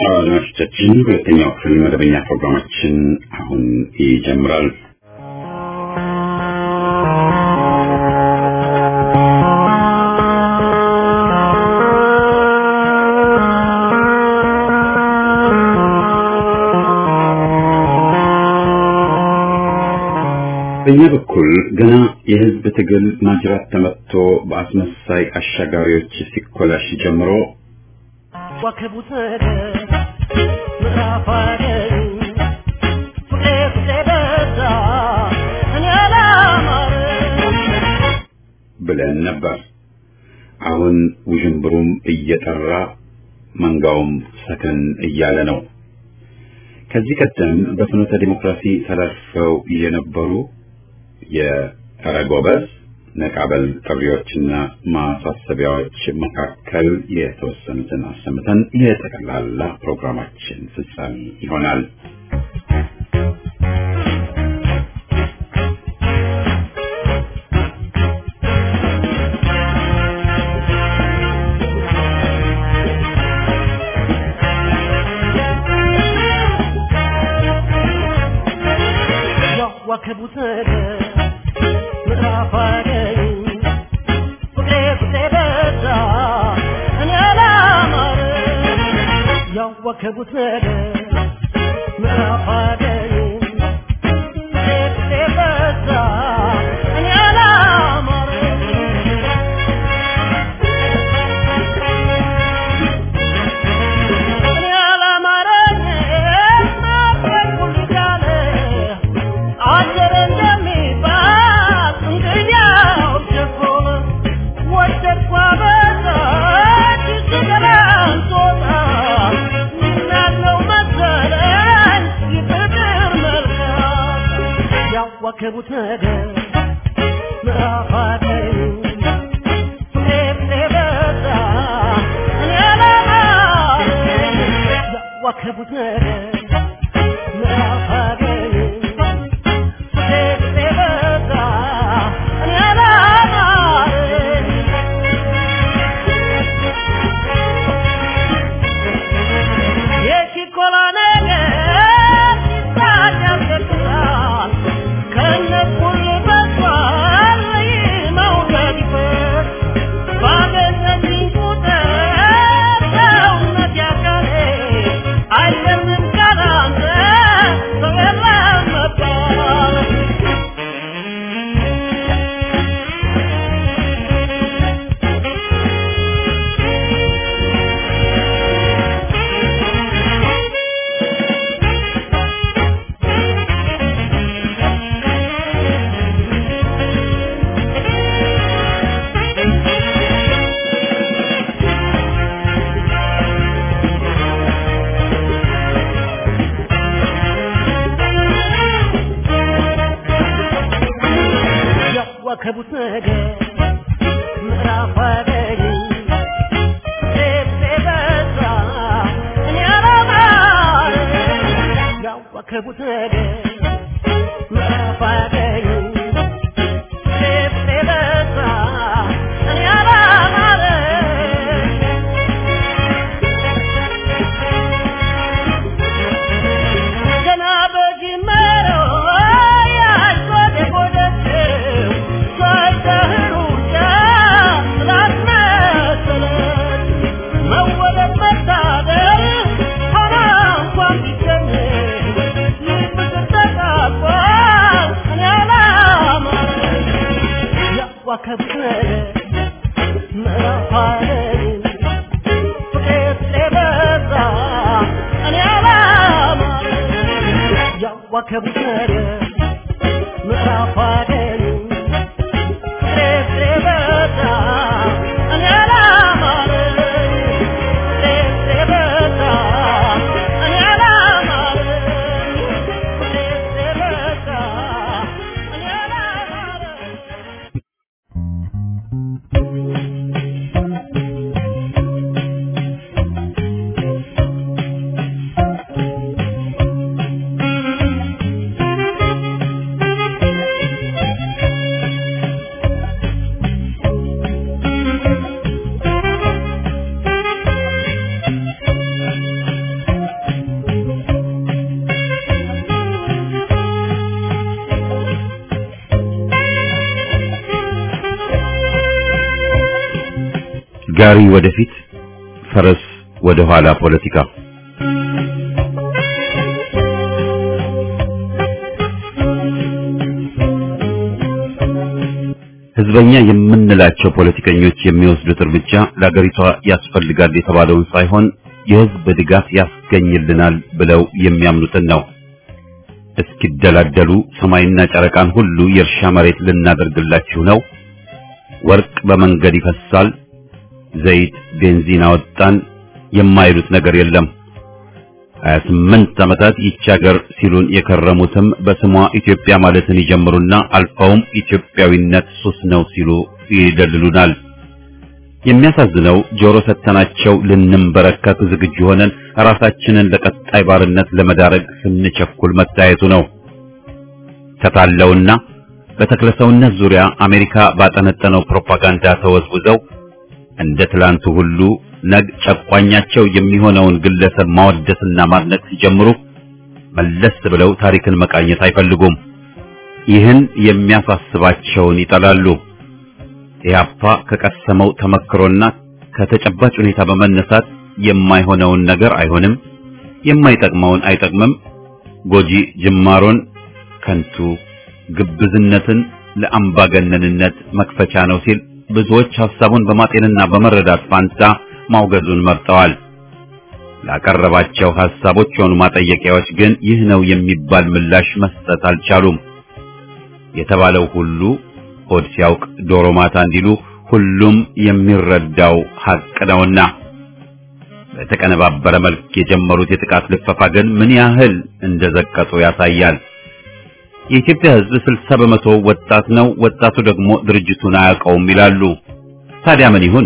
አድማጮቻችን ሁለተኛው ክፍል መደበኛ ፕሮግራማችን አሁን ይጀምራል። በእኛ በኩል ገና የህዝብ ትግል ማጅራት ተመትቶ በአስመሳይ አሻጋሪዎች ሲኮላሽ ጀምሮ ወከቡት ምራፋገ ፍቅሬ እኔ አላማረ ብለን ነበር። አሁን ውዥንብሩም እየጠራ መንጋውም ሰከን እያለ ነው። ከዚህ ቀደም በፍኖተ ዲሞክራሲ ተላልፈው የነበሩ የረጎበስ ነቃበል ጥሪዎችና ማሳሰቢያዎች መካከል የተወሰኑትን አሰምተን የጠቅላላ ፕሮግራማችን ፍጻሜ ይሆናል። ወከቡት ምራፋገ ወከቡት ምራፋገ እኔ አላማረ አጀረ እንደሚባል እንግዲያው ጀኮለ ወደድኳ በዛች ስገላን ጦጣ ምናለው መሰለኝ ይፍቅር መልካም ያዋከቡት ነገር ምራፋገ ያዋከቡት ነገር ምራፋገ ወከቡት ነገር ምራፋገ እኔ አላማረ ወከቡት ነገር ምራፋገ እኔ አላማረ ገና በጅመረው ወከቡት ምራፋገ እኔ አላማረ ወከቡት ምራፋገ እኔ አላማረ ጋሪ ወደፊት ፈረስ ወደ ኋላ ፖለቲካ ህዝበኛ የምንላቸው ፖለቲከኞች የሚወስዱት እርምጃ ለአገሪቷ ያስፈልጋል የተባለውን ሳይሆን የህዝብ ድጋፍ ያስገኝልናል ብለው የሚያምኑትን ነው። እስኪደላደሉ ሰማይና ጨረቃን ሁሉ የእርሻ መሬት ልናደርግላችሁ ነው፣ ወርቅ በመንገድ ይፈሳል፣ ዘይት ቤንዚን አወጣን የማይሉት ነገር የለም። 28 ዓመታት ይህች ሀገር ሲሉን የከረሙትም በስሟ ኢትዮጵያ ማለትን ይጀምሩና አልፈውም ኢትዮጵያዊነት ሱስ ነው ሲሉ ይደልሉናል። የሚያሳዝነው ጆሮ ሰተናቸው ልንንበረከክ ዝግጁ ሆነን ራሳችንን ለቀጣይ ባርነት ለመዳረግ ስንቸኩል መታየቱ ነው። ተታለውና በተክለሰውነት ዙሪያ አሜሪካ ባጠነጠነው ፕሮፓጋንዳ ተወዝውዘው እንደ ትላንቱ ሁሉ ነግ ጨቋኛቸው የሚሆነውን ግለሰብ ማወደስና ማድነቅ ሲጀምሩ መለስ ብለው ታሪክን መቃኘት አይፈልጉም። ይህን የሚያሳስባቸውን ይጠላሉ። ኢህአፓ ከቀሰመው ተመክሮና ከተጨባጭ ሁኔታ በመነሳት የማይሆነውን ነገር አይሆንም፣ የማይጠቅመውን አይጠቅምም፣ ጎጂ ጅማሮን ከንቱ፣ ግብዝነትን ለአምባገነንነት መክፈቻ ነው ሲል ብዙዎች ሐሳቡን በማጤንና በመረዳት ፋንታ ማውገዙን መርጠዋል። ላቀረባቸው ሐሳቦች ሆኑ ማጠየቂያዎች ግን ይህ ነው የሚባል ምላሽ መስጠት አልቻሉም። የተባለው ሁሉ ሆድ ሲያውቅ ዶሮ ማታ እንዲሉ ሁሉም የሚረዳው ሐቅ ነውና በተቀነባበረ መልክ የጀመሩት የጥቃት ልፈፋ ግን ምን ያህል እንደዘቀጡ ያሳያል። የኢትዮጵያ ሕዝብ 60% ወጣት ነው፣ ወጣቱ ደግሞ ድርጅቱን አያውቀውም ይላሉ። ታዲያ ምን ይሁን?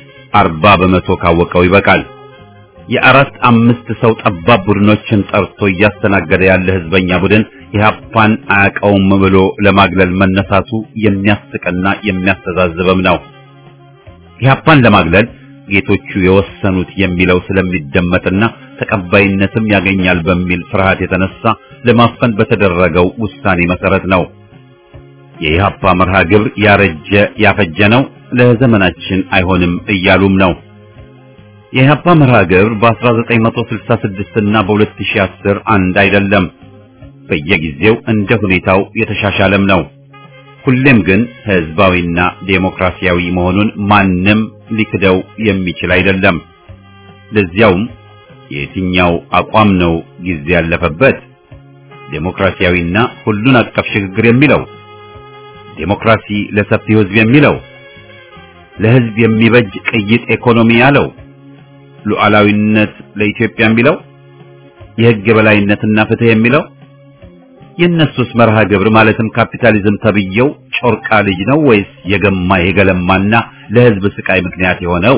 40% ካወቀው ይበቃል። የአራት አምስት ሰው ጠባብ ቡድኖችን ጠርቶ እያስተናገደ ያለ ህዝበኛ ቡድን ኢህአፓን አያውቀውም ብሎ ለማግለል መነሳቱ የሚያስቀና የሚያስተዛዝብም ነው። ኢህአፓን ለማግለል ጌቶቹ የወሰኑት የሚለው ስለሚደመጥና ተቀባይነትም ያገኛል በሚል ፍርሃት የተነሳ ለማፈን በተደረገው ውሳኔ መሰረት ነው። የኢህአፓ መርሃ ግብር ያረጀ ያፈጀ ነው፣ ለዘመናችን አይሆንም እያሉም ነው። የኢህአፓ መርሃ ግብር በ1966 እና በ2010 አንድ አይደለም። በየጊዜው እንደ ሁኔታው የተሻሻለም ነው። ሁሌም ግን ህዝባዊና ዴሞክራሲያዊ መሆኑን ማንም ሊክደው የሚችል አይደለም። ለዚያውም የትኛው አቋም ነው ጊዜ ያለፈበት? ዴሞክራሲያዊና ሁሉን አቀፍ ሽግግር የሚለው? ዴሞክራሲ ለሰፊው ህዝብ የሚለው? ለህዝብ የሚበጅ ቅይጥ ኢኮኖሚ ያለው? ሉዓላዊነት ለኢትዮጵያ የሚለው? የህግ የበላይነትና ፍትህ የሚለው? የነሱስ መርሃ ግብር ማለትም ካፒታሊዝም ተብየው ጮርቃ ልጅ ነው ወይስ የገማ የገለማና ለህዝብ ስቃይ ምክንያት የሆነው?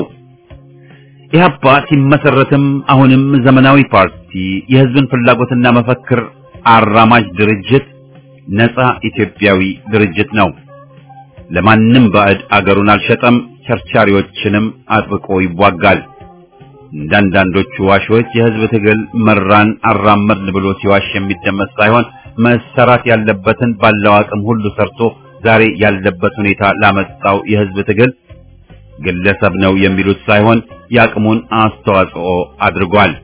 ኢህአፓ ሲመሰረትም አሁንም ዘመናዊ ፓርቲ፣ የህዝብን ፍላጎትና መፈክር አራማጅ ድርጅት፣ ነፃ ኢትዮጵያዊ ድርጅት ነው። ለማንም ባዕድ አገሩን አልሸጠም፣ ቸርቻሪዎችንም አጥብቆ ይዋጋል። እንዳንዳንዶቹ ዋሾች የህዝብ ትግል መራን አራመድን ብሎ ሲዋሽ የሚደመጥ ሳይሆን መሰራት ያለበትን ባለው አቅም ሁሉ ሰርቶ ዛሬ ያለበት ሁኔታ ላመጣው የህዝብ ትግል ግለሰብ ነው የሚሉት ሳይሆን ያቅሙን አስተዋጽኦ አድርጓል።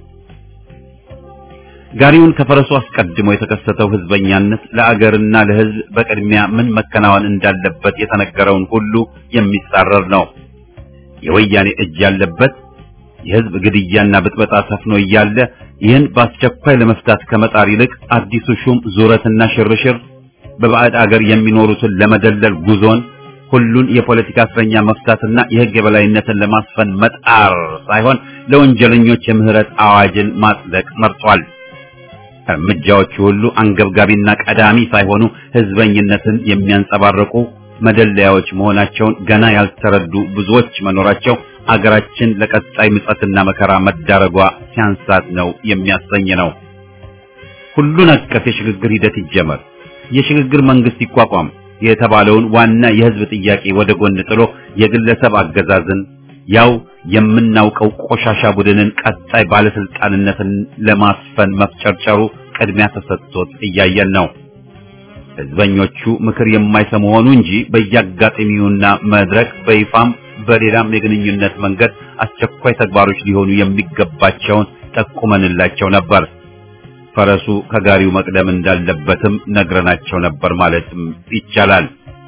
ጋሪውን ከፈረሱ አስቀድሞ የተከሰተው ህዝበኛነት ለአገርና ለህዝብ በቅድሚያ ምን መከናወን እንዳለበት የተነገረውን ሁሉ የሚጻረር ነው። የወያኔ እጅ ያለበት የህዝብ ግድያና ብጥበጣ ሰፍኖ እያለ ይህን በአስቸኳይ ለመፍታት ከመጣር ይልቅ አዲሱ ሹም ዙረትና ሽርሽር፣ በባዕድ አገር የሚኖሩትን ለመደለል ጉዞን፣ ሁሉን የፖለቲካ እስረኛ መፍታትና የህግ የበላይነትን ለማስፈን መጣር ሳይሆን ለወንጀለኞች የምህረት አዋጅን ማጽደቅ መርጧል። እርምጃዎቹ ሁሉ አንገብጋቢና ቀዳሚ ሳይሆኑ ህዝበኝነትን የሚያንጸባርቁ መደለያዎች መሆናቸውን ገና ያልተረዱ ብዙዎች መኖራቸው አገራችን ለቀጣይ ምጸትና መከራ መዳረጓ ሲያንሳት ነው የሚያሰኝ ነው። ሁሉን አቀፍ የሽግግር ሂደት ይጀመር፣ የሽግግር መንግስት ይቋቋም የተባለውን ዋና የህዝብ ጥያቄ ወደ ጎን ጥሎ የግለሰብ አገዛዝን ያው የምናውቀው ቆሻሻ ቡድንን ቀጣይ ባለስልጣንነትን ለማስፈን መፍጨርጨሩ ቅድሚያ ተሰጥቶት እያየን ነው። ህዝበኞቹ ምክር የማይሰሙ ሆኑ እንጂ በየአጋጣሚውና መድረክ በይፋም በሌላም የግንኙነት መንገድ አስቸኳይ ተግባሮች ሊሆኑ የሚገባቸውን ጠቁመንላቸው ነበር። ፈረሱ ከጋሪው መቅደም እንዳለበትም ነግረናቸው ነበር ማለትም ይቻላል።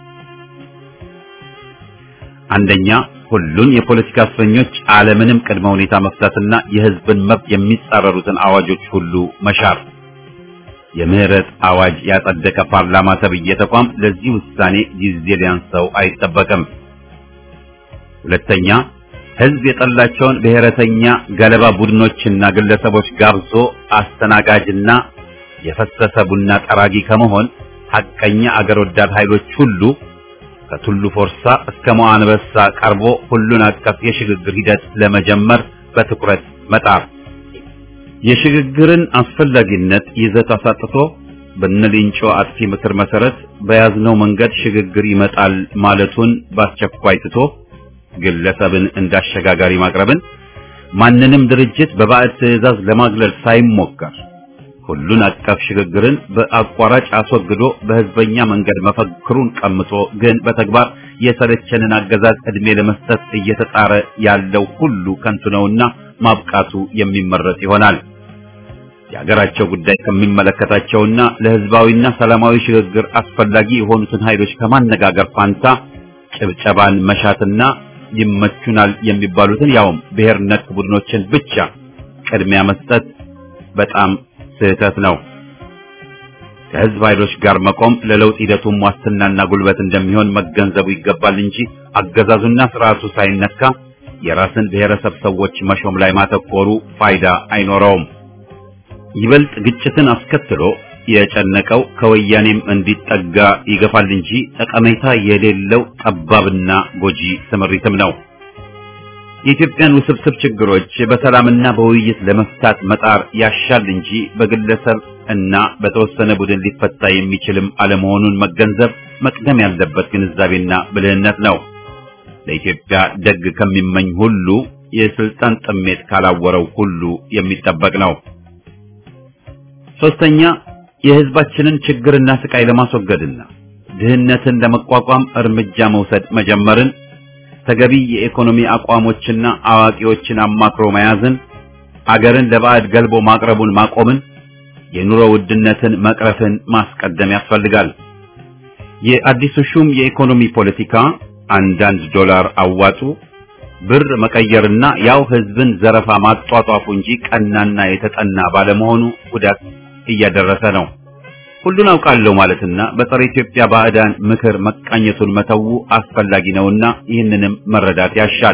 አንደኛ፣ ሁሉን የፖለቲካ እስረኞች አለምንም ቅድመ ሁኔታ መፍታትና የህዝብን መብት የሚጻረሩትን አዋጆች ሁሉ መሻር። የምህረት አዋጅ ያጸደቀ ፓርላማ ተብዬ ተቋም ለዚህ ውሳኔ ጊዜ ሊያንሰው አይጠበቅም። ሁለተኛ፣ ህዝብ የጠላቸውን ብሔረተኛ ገለባ ቡድኖችና ግለሰቦች ጋብዞ አስተናጋጅና የፈሰሰ ቡና ጠራጊ ከመሆን ሐቀኛ አገር ወዳድ ኃይሎች ሁሉ ከቱሉ ፎርሳ እስከ ሞአንበሳ ቀርቦ ሁሉን አቀፍ የሽግግር ሂደት ለመጀመር በትኩረት መጣር። የሽግግርን አስፈላጊነት ይዘት አሳጥቶ በነሊንጮ አጥፊ ምክር መሰረት በያዝነው መንገድ ሽግግር ይመጣል ማለቱን በአስቸኳይ ትቶ ግለሰብን እንዳሸጋጋሪ ማቅረብን፣ ማንንም ድርጅት በባዕድ ትዕዛዝ ለማግለል ሳይሞከር ሁሉን አቀፍ ሽግግርን በአቋራጭ አስወግዶ በህዝበኛ መንገድ መፈክሩን ቀምቶ ግን በተግባር የሰለቸንን አገዛዝ እድሜ ለመስጠት እየተጣረ ያለው ሁሉ ከንቱ ነውና ማብቃቱ የሚመረጥ ይሆናል። የሀገራቸው ጉዳይ ከሚመለከታቸውና ለህዝባዊና ሰላማዊ ሽግግር አስፈላጊ የሆኑትን ኃይሎች ከማነጋገር ፋንታ ጭብጨባን መሻትና ይመቹናል የሚባሉትን ያውም ብሔር ነክ ቡድኖችን ብቻ ቅድሚያ መስጠት በጣም ስህተት ነው። ከህዝብ ኃይሎች ጋር መቆም ለለውጥ ሂደቱም ዋስትናና ጉልበት እንደሚሆን መገንዘቡ ይገባል እንጂ አገዛዙና ስርዓቱ ሳይነካ የራስን ብሔረሰብ ሰዎች መሾም ላይ ማተኮሩ ፋይዳ አይኖረውም። ይበልጥ ግጭትን አስከትሎ የጨነቀው ከወያኔም እንዲጠጋ ይገፋል እንጂ ጠቀሜታ የሌለው ጠባብና ጎጂ ስምሪትም ነው። የኢትዮጵያን ውስብስብ ችግሮች በሰላምና በውይይት ለመፍታት መጣር ያሻል እንጂ በግለሰብ እና በተወሰነ ቡድን ሊፈታ የሚችልም አለመሆኑን መገንዘብ መቅደም ያለበት ግንዛቤና ብልህነት ነው። ለኢትዮጵያ ደግ ከሚመኝ ሁሉ የስልጣን ጥሜት ካላወረው ሁሉ የሚጠበቅ ነው። ሶስተኛ፣ የህዝባችንን ችግርና ስቃይ ለማስወገድና ድህነትን ለመቋቋም እርምጃ መውሰድ መጀመርን፣ ተገቢ የኢኮኖሚ አቋሞችና አዋቂዎችን አማክሮ መያዝን፣ አገርን ለባዕድ ገልቦ ማቅረቡን ማቆምን፣ የኑሮ ውድነትን መቅረፍን ማስቀደም ያስፈልጋል። የአዲሱ ሹም የኢኮኖሚ ፖለቲካ አንዳንድ ዶላር አዋጡ ብር መቀየርና ያው ህዝብን ዘረፋ ማጧጧፉ እንጂ ቀናና የተጠና ባለመሆኑ ጉዳት እያደረሰ ነው። ሁሉን አውቃለሁ ማለትና በፀረ ኢትዮጵያ ባዕዳን ምክር መቃኘቱን መተው አስፈላጊ ነውና ይህንንም መረዳት ያሻል።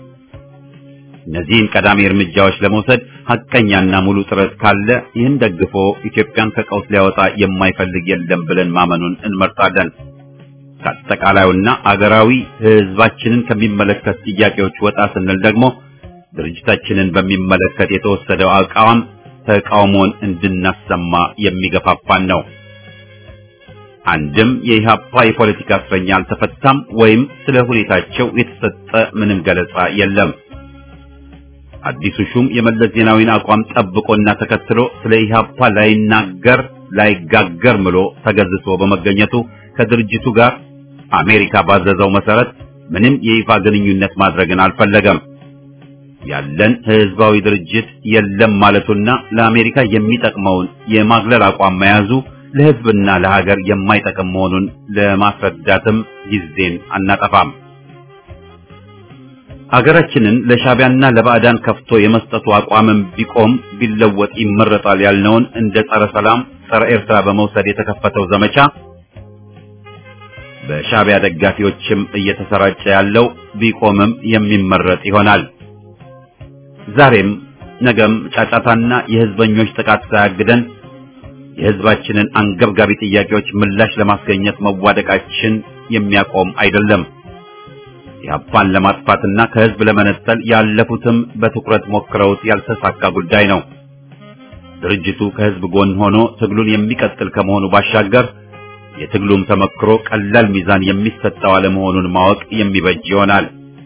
እነዚህን ቀዳሚ እርምጃዎች ለመውሰድ ሐቀኛና ሙሉ ጥረት ካለ ይህን ደግፎ ኢትዮጵያን ከቀውስ ሊያወጣ የማይፈልግ የለም ብለን ማመኑን እንመርጣለን። ከአጠቃላዩና አገራዊ ህዝባችንን ከሚመለከት ጥያቄዎች ወጣ ስንል ደግሞ ድርጅታችንን በሚመለከት የተወሰደው አቋም ተቃውሞን እንድናሰማ የሚገፋፋን ነው። አንድም የኢህአፓ የፖለቲካ እስረኛ አልተፈታም ወይም ስለ ሁኔታቸው የተሰጠ ምንም ገለጻ የለም። አዲሱ ሹም የመለስ ዜናዊን አቋም ጠብቆና ተከትሎ ስለ ኢህአፓ ላይጋገር ምሎ ተገዝቶ በመገኘቱ ከድርጅቱ ጋር አሜሪካ ባዘዘው መሰረት ምንም የይፋ ግንኙነት ማድረግን አልፈለገም። ያለን ህዝባዊ ድርጅት የለም ማለቱና ለአሜሪካ የሚጠቅመውን የማግለል አቋም መያዙ ለህዝብና ለሀገር የማይጠቅም መሆኑን ለማስረዳትም ጊዜን አናጠፋም። ሀገራችንን ለሻቢያና ለባዕዳን ከፍቶ የመስጠቱ አቋምም ቢቆም ቢለወጥ ይመረጣል ያልነውን እንደ ጸረ ሰላም ጸረ ኤርትራ በመውሰድ የተከፈተው ዘመቻ በሻቢያ ደጋፊዎችም እየተሰራጨ ያለው ቢቆምም የሚመረጥ ይሆናል። ዛሬም ነገም ጫጫታና የህዝበኞች ጥቃት ሳያግደን የህዝባችንን አንገብጋቢ ጥያቄዎች ምላሽ ለማስገኘት መዋደቃችን የሚያቆም አይደለም። ኢህአፓን ለማጥፋትና ከህዝብ ለመነጠል ያለፉትም በትኩረት ሞክረውት ያልተሳካ ጉዳይ ነው። ድርጅቱ ከህዝብ ጎን ሆኖ ትግሉን የሚቀጥል ከመሆኑ ባሻገር የትግሉም ተመክሮ ቀላል ሚዛን የሚሰጠው አለመሆኑን ማወቅ የሚበጅ ይሆናል።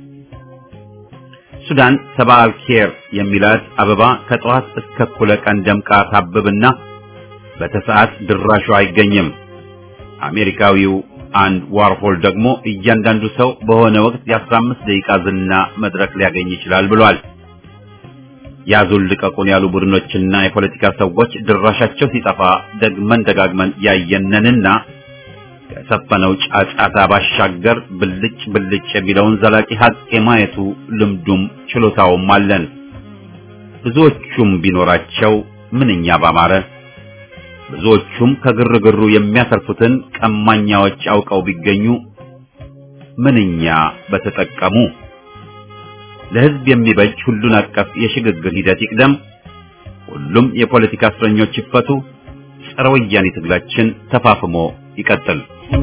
ሱዳን ሰባል ኬር የሚላት አበባ ከጠዋት እስከ እኩለ ቀን ደምቃ ታብብና በተሰዓት ድራሹ አይገኝም። አሜሪካዊው አንድ ዋርሆል ደግሞ እያንዳንዱ ሰው በሆነ ወቅት የ15 ደቂቃ ዝና መድረክ ሊያገኝ ይችላል ብሏል። ያዙን ልቀቁን ያሉ ቡድኖችና የፖለቲካ ሰዎች ድራሻቸው ሲጠፋ ደግመን ደጋግመን ያየነንና ከሰፈነው ጫጫታ ባሻገር ብልጭ ብልጭ የሚለውን ዘላቂ ሀቅ የማየቱ ልምዱም ችሎታውም አለን። ብዙዎቹም ቢኖራቸው ምንኛ ባማረ፣ ብዙዎቹም ከግርግሩ የሚያተርፉትን ቀማኛዎች አውቀው ቢገኙ ምንኛ በተጠቀሙ። ለሕዝብ የሚበጅ ሁሉን አቀፍ የሽግግር ሂደት ይቅደም፣ ሁሉም የፖለቲካ እስረኞች ይፈቱ፣ ጸረ ወያኔ ትግላችን ተፋፍሞ ይቀጥል።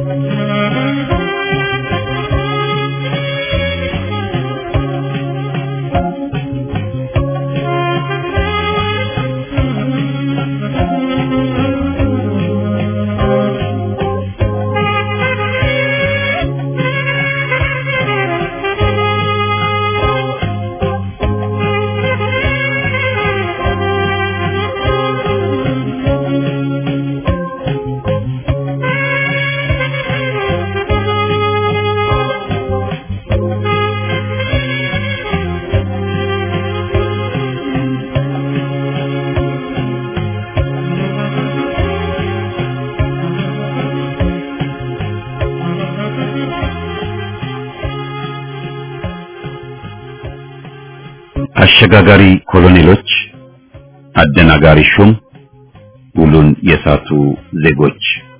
አሸጋጋሪ ኮሎኔሎች፣ አደናጋሪ ሹም፣ ሁሉን የሳቱ ዜጎች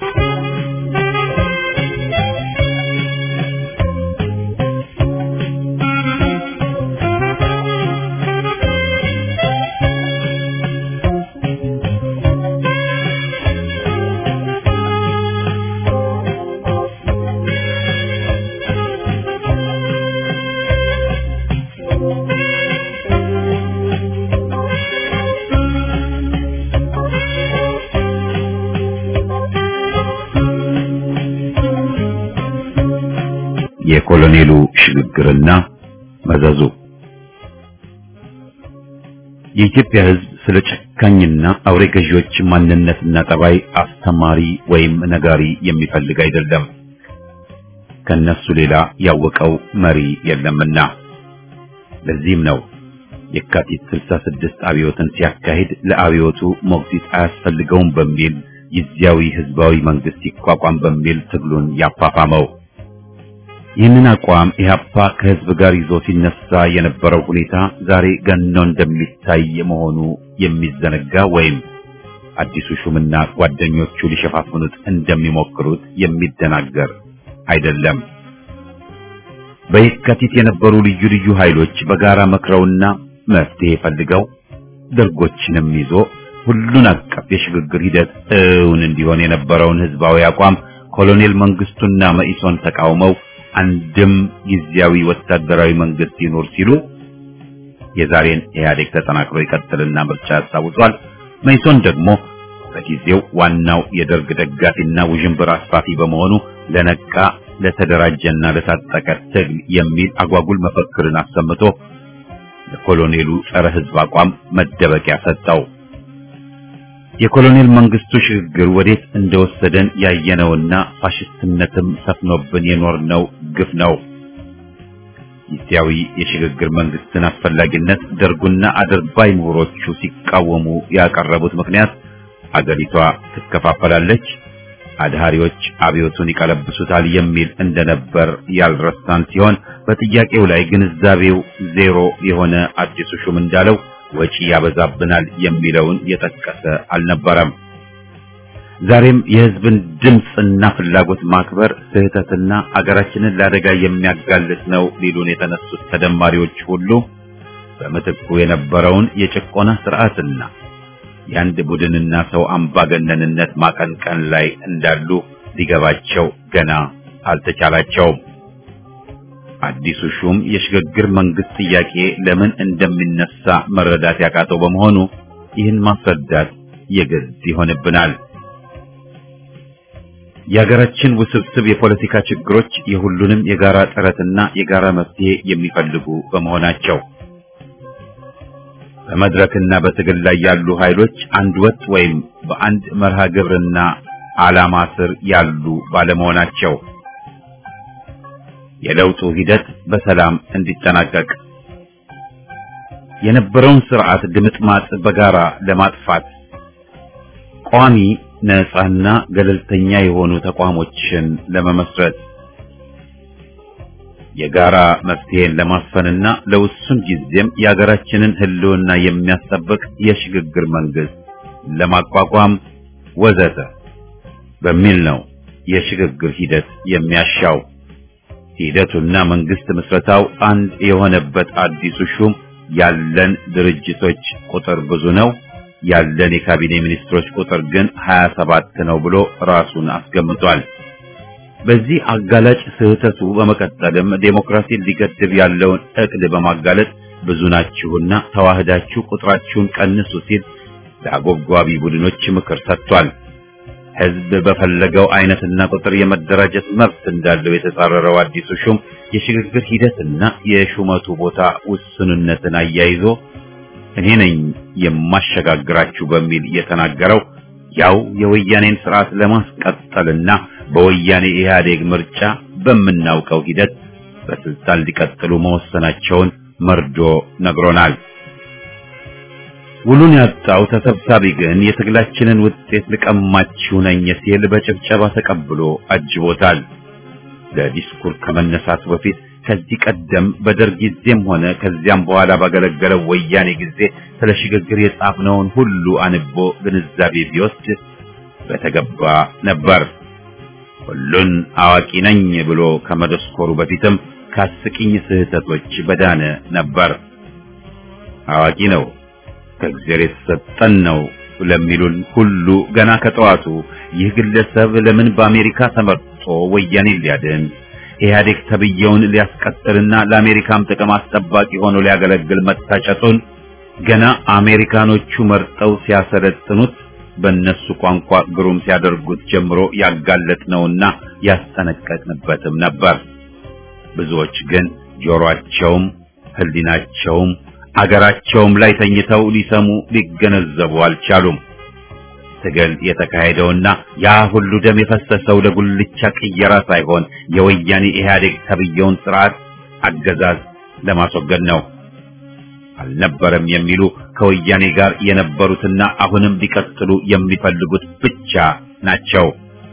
የኮሎኔሉ ሽግግርና መዘዙ። የኢትዮጵያ ሕዝብ ስለ ጨካኝና አውሬ ገዢዎች ማንነትና ጠባይ አስተማሪ ወይም ነጋሪ የሚፈልግ አይደለም። ከነሱ ሌላ ያወቀው መሪ የለምና። ለዚህም ነው የካቲት 66 አብዮትን ሲያካሂድ ለአብዮቱ ሞግዚት አያስፈልገውም በሚል ጊዜያዊ ህዝባዊ መንግስት ይቋቋም በሚል ትግሉን ያፋፋመው። ይህንን አቋም ኢህአፓ ከህዝብ ጋር ይዞ ሲነሳ የነበረው ሁኔታ ዛሬ ገኖ እንደሚታይ መሆኑ የሚዘነጋ ወይም አዲሱ ሹምና ጓደኞቹ ሊሸፋፍኑት እንደሚሞክሩት የሚደናገር አይደለም። በየካቲት የነበሩ ልዩ ልዩ ኃይሎች በጋራ መክረውና መፍትሄ ፈልገው ደርጎችንም ይዞ ሁሉን አቀፍ የሽግግር ሂደት እውን እንዲሆን የነበረውን ህዝባዊ አቋም ኮሎኔል መንግስቱና መኢሶን ተቃውመው አንድም ጊዜያዊ ወታደራዊ መንግስት ይኖር ሲሉ የዛሬን ኢህአዴግ ተጠናክሮ ይቀጥልና ምርጫ ያሳውቷል። መኢሶን ደግሞ በጊዜው ዋናው የደርግ ደጋፊና ውዥንብር አስፋፊ በመሆኑ ለነቃ ለተደራጀና ለታጠቀ ትግል የሚል አጓጉል መፈክርን አሰምቶ ለኮሎኔሉ ጸረ ህዝብ አቋም መደበቂያ ሰጠው። የኮሎኔል መንግስቱ ሽግግር ወዴት እንደወሰደን ያየነውና ፋሽስትነትም ሰፍኖብን የኖርነው ግፍ ነው። ጊዜያዊ የሽግግር መንግስትን አስፈላጊነት ደርጉና አድርባይ ምሁሮቹ ሲቃወሙ ያቀረቡት ምክንያት አገሪቷ ትከፋፈላለች፣ አድሃሪዎች አብዮቱን ይቀለብሱታል የሚል እንደነበር ያልረሳን ሲሆን በጥያቄው ላይ ግንዛቤው ዜሮ የሆነ አዲሱ ሹም እንዳለው ወጪ ያበዛብናል የሚለውን የጠቀሰ አልነበረም። ዛሬም የህዝብን ድምጽና ፍላጎት ማክበር ስህተትና አገራችንን ለአደጋ የሚያጋልጥ ነው ሊሉን የተነሱት ተደማሪዎች ሁሉ በምትኩ የነበረውን የጭቆና ስርዓትና የአንድ ቡድንና ሰው አምባገነንነት ማቀንቀን ላይ እንዳሉ ሊገባቸው ገና አልተቻላቸውም። አዲሱ ሹም የሽግግር መንግስት ጥያቄ ለምን እንደሚነሳ መረዳት ያቃተው በመሆኑ ይህን ማስረዳት የግድ ይሆንብናል። የሀገራችን ውስብስብ የፖለቲካ ችግሮች የሁሉንም የጋራ ጥረትና የጋራ መፍትሄ የሚፈልጉ በመሆናቸው በመድረክና በትግል ላይ ያሉ ኃይሎች አንድ ወጥ ወይም በአንድ መርሃ ግብርና ዓላማ ስር ያሉ ባለመሆናቸው የለውጡ ሂደት በሰላም እንዲጠናቀቅ የነበረውን ስርዓት ድምጥማጥ በጋራ ለማጥፋት ቋሚ ነፃና ገለልተኛ የሆኑ ተቋሞችን ለመመስረት የጋራ መፍትሄን ለማስፈንና ለውሱን ጊዜም የሀገራችንን ህልውና የሚያስጠብቅ የሽግግር መንግስት ለማቋቋም ወዘተ በሚል ነው የሽግግር ሂደት የሚያሻው። ሂደቱና መንግስት ምስረታው አንድ የሆነበት አዲሱ ሹም ያለን ድርጅቶች ቁጥር ብዙ ነው፣ ያለን የካቢኔ ሚኒስትሮች ቁጥር ግን 27 ነው ብሎ ራሱን አስገምጧል። በዚህ አጋላጭ ስህተቱ በመቀጠልም ዴሞክራሲን ሊገድብ ያለውን እቅድ በማጋለጥ ብዙ ናችሁና ተዋህዳችሁ ቁጥራችሁን ቀንሱ ሲል ለአጎብጓቢ ቡድኖች ምክር ሰጥቷል። ህዝብ በፈለገው አይነትና ቁጥር የመደራጀት መብት እንዳለው የተጻረረው አዲሱ ሹም የሽግግር ሂደትና የሹመቱ ቦታ ውስንነትን አያይዞ እኔ ነኝ የማሸጋግራችሁ በሚል የተናገረው ያው የወያኔን ስርዓት ለማስቀጠልና በወያኔ ኢህአዴግ ምርጫ በምናውቀው ሂደት በስልጣን ሊቀጥሉ መወሰናቸውን መርዶ ነግሮናል። ውሉን ያጣው ተሰብሳቢ ግን የትግላችንን ውጤት ልቀማችሁ ነኝ ሲል በጭብጨባ ተቀብሎ አጅቦታል። ለዲስኩር ከመነሳቱ በፊት ከዚህ ቀደም በደርግ ጊዜም ሆነ ከዚያም በኋላ ባገለገለው ወያኔ ጊዜ ስለ ሽግግር የጻፍነውን ሁሉ አንቦ ግንዛቤ ቢወስድ በተገባ ነበር። ሁሉን አዋቂ ነኝ ብሎ ከመደስኮሩ በፊትም ከአስቂኝ ስህተቶች በዳነ ነበር። አዋቂ ነው ከእግዚአብሔር የተሰጠን ነው ለሚሉን ሁሉ ገና ከጠዋቱ ይህ ግለሰብ ለምን በአሜሪካ ተመርጦ ወያኔን ሊያድን ኢህአዴግ ተብየውን ሊያስቀጥልና ለአሜሪካም ጥቅም አስጠባቂ ሆኖ ሊያገለግል መታጨቱን ገና አሜሪካኖቹ መርጠው ሲያሰለጥኑት በእነሱ ቋንቋ ግሩም ሲያደርጉት ጀምሮ ያጋለጥነውና ያስጠነቀቅንበትም ነበር። ብዙዎች ግን ጆሮአቸውም ህሊናቸውም አገራቸውም ላይ ተኝተው ሊሰሙ ሊገነዘቡ አልቻሉም። ትግል የተካሄደውና ያ ሁሉ ደም የፈሰሰው ለጉልቻ ቅየራ ሳይሆን የወያኔ ኢህአዴግ ተብየውን ስርዓት አገዛዝ ለማስወገድ ነው። አልነበረም የሚሉ ከወያኔ ጋር የነበሩትና አሁንም ሊቀጥሉ የሚፈልጉት ብቻ ናቸው።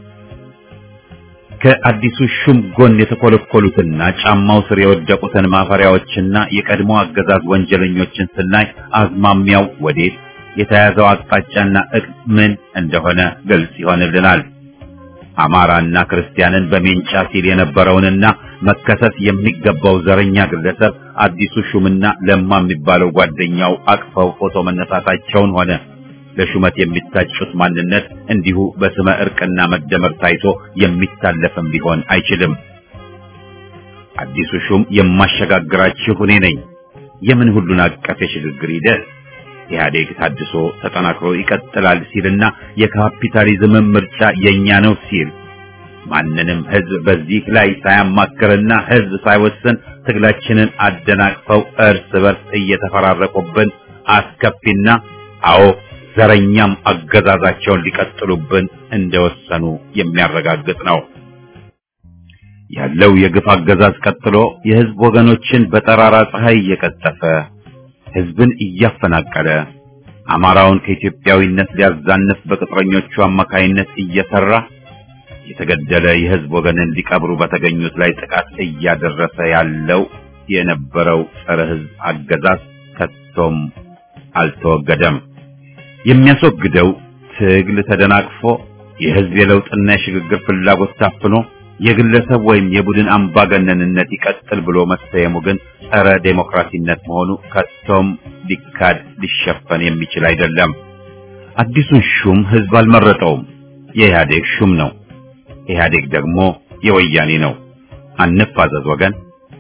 ከአዲሱ ሹም ጎን የተኮለኮሉትና ጫማው ስር የወደቁትን ማፈሪያዎችና የቀድሞ አገዛዝ ወንጀለኞችን ስናይ አዝማሚያው ወዴት የተያዘው አቅጣጫና እቅድ ምን እንደሆነ ግልጽ ይሆንልናል። አማራና ክርስቲያንን በሜንጫ ሲል የነበረውንና መከሰስ የሚገባው ዘረኛ ግለሰብ አዲሱ ሹምና ለማ የሚባለው ጓደኛው አቅፈው ፎቶ መነሳታቸውን ሆነ ለሹመት የሚታጩት ማንነት እንዲሁ በስመ እርቅና መደመር ታይቶ የሚታለፍም ሊሆን አይችልም። አዲሱ ሹም የማሸጋግራችሁ እኔ ነኝ። የምን ሁሉን አቀፍ የሽግግር ሂደት ኢህአዴግ ታድሶ ተጠናክሮ ይቀጥላል ሲልና የካፒታሊዝም ምርጫ የኛ ነው ሲል ማንንም ህዝብ በዚህ ላይ ሳያማክርና ህዝብ ሳይወስን ትግላችንን አደናቅፈው እርስ በርስ እየተፈራረቁብን አስከፊና አዎ ዘረኛም አገዛዛቸውን ሊቀጥሉብን እንደወሰኑ የሚያረጋግጥ ነው። ያለው የግፍ አገዛዝ ቀጥሎ የህዝብ ወገኖችን በጠራራ ፀሐይ እየቀጠፈ ህዝብን እያፈናቀለ አማራውን ከኢትዮጵያዊነት ሊያዛንፍ በቅጥረኞቹ አማካይነት እየሰራ የተገደለ የህዝብ ወገንን ሊቀብሩ በተገኙት ላይ ጥቃት እያደረሰ ያለው የነበረው ጸረ ህዝብ አገዛዝ ከቶም አልተወገደም። የሚያስወግደው ትግል ተደናቅፎ የህዝብ የለውጥና የሽግግር ፍላጎት ታፍኖ የግለሰብ ወይም የቡድን አምባገነንነት ይቀጥል ብሎ መሰየሙ ግን ጸረ ዴሞክራሲነት መሆኑ ከቶም ሊካድ ሊሸፈን የሚችል አይደለም። አዲሱን ሹም ህዝብ አልመረጠውም፣ የኢህአዴግ ሹም ነው። ኢህአዴግ ደግሞ የወያኔ ነው። አንፋዘዝ ወገን።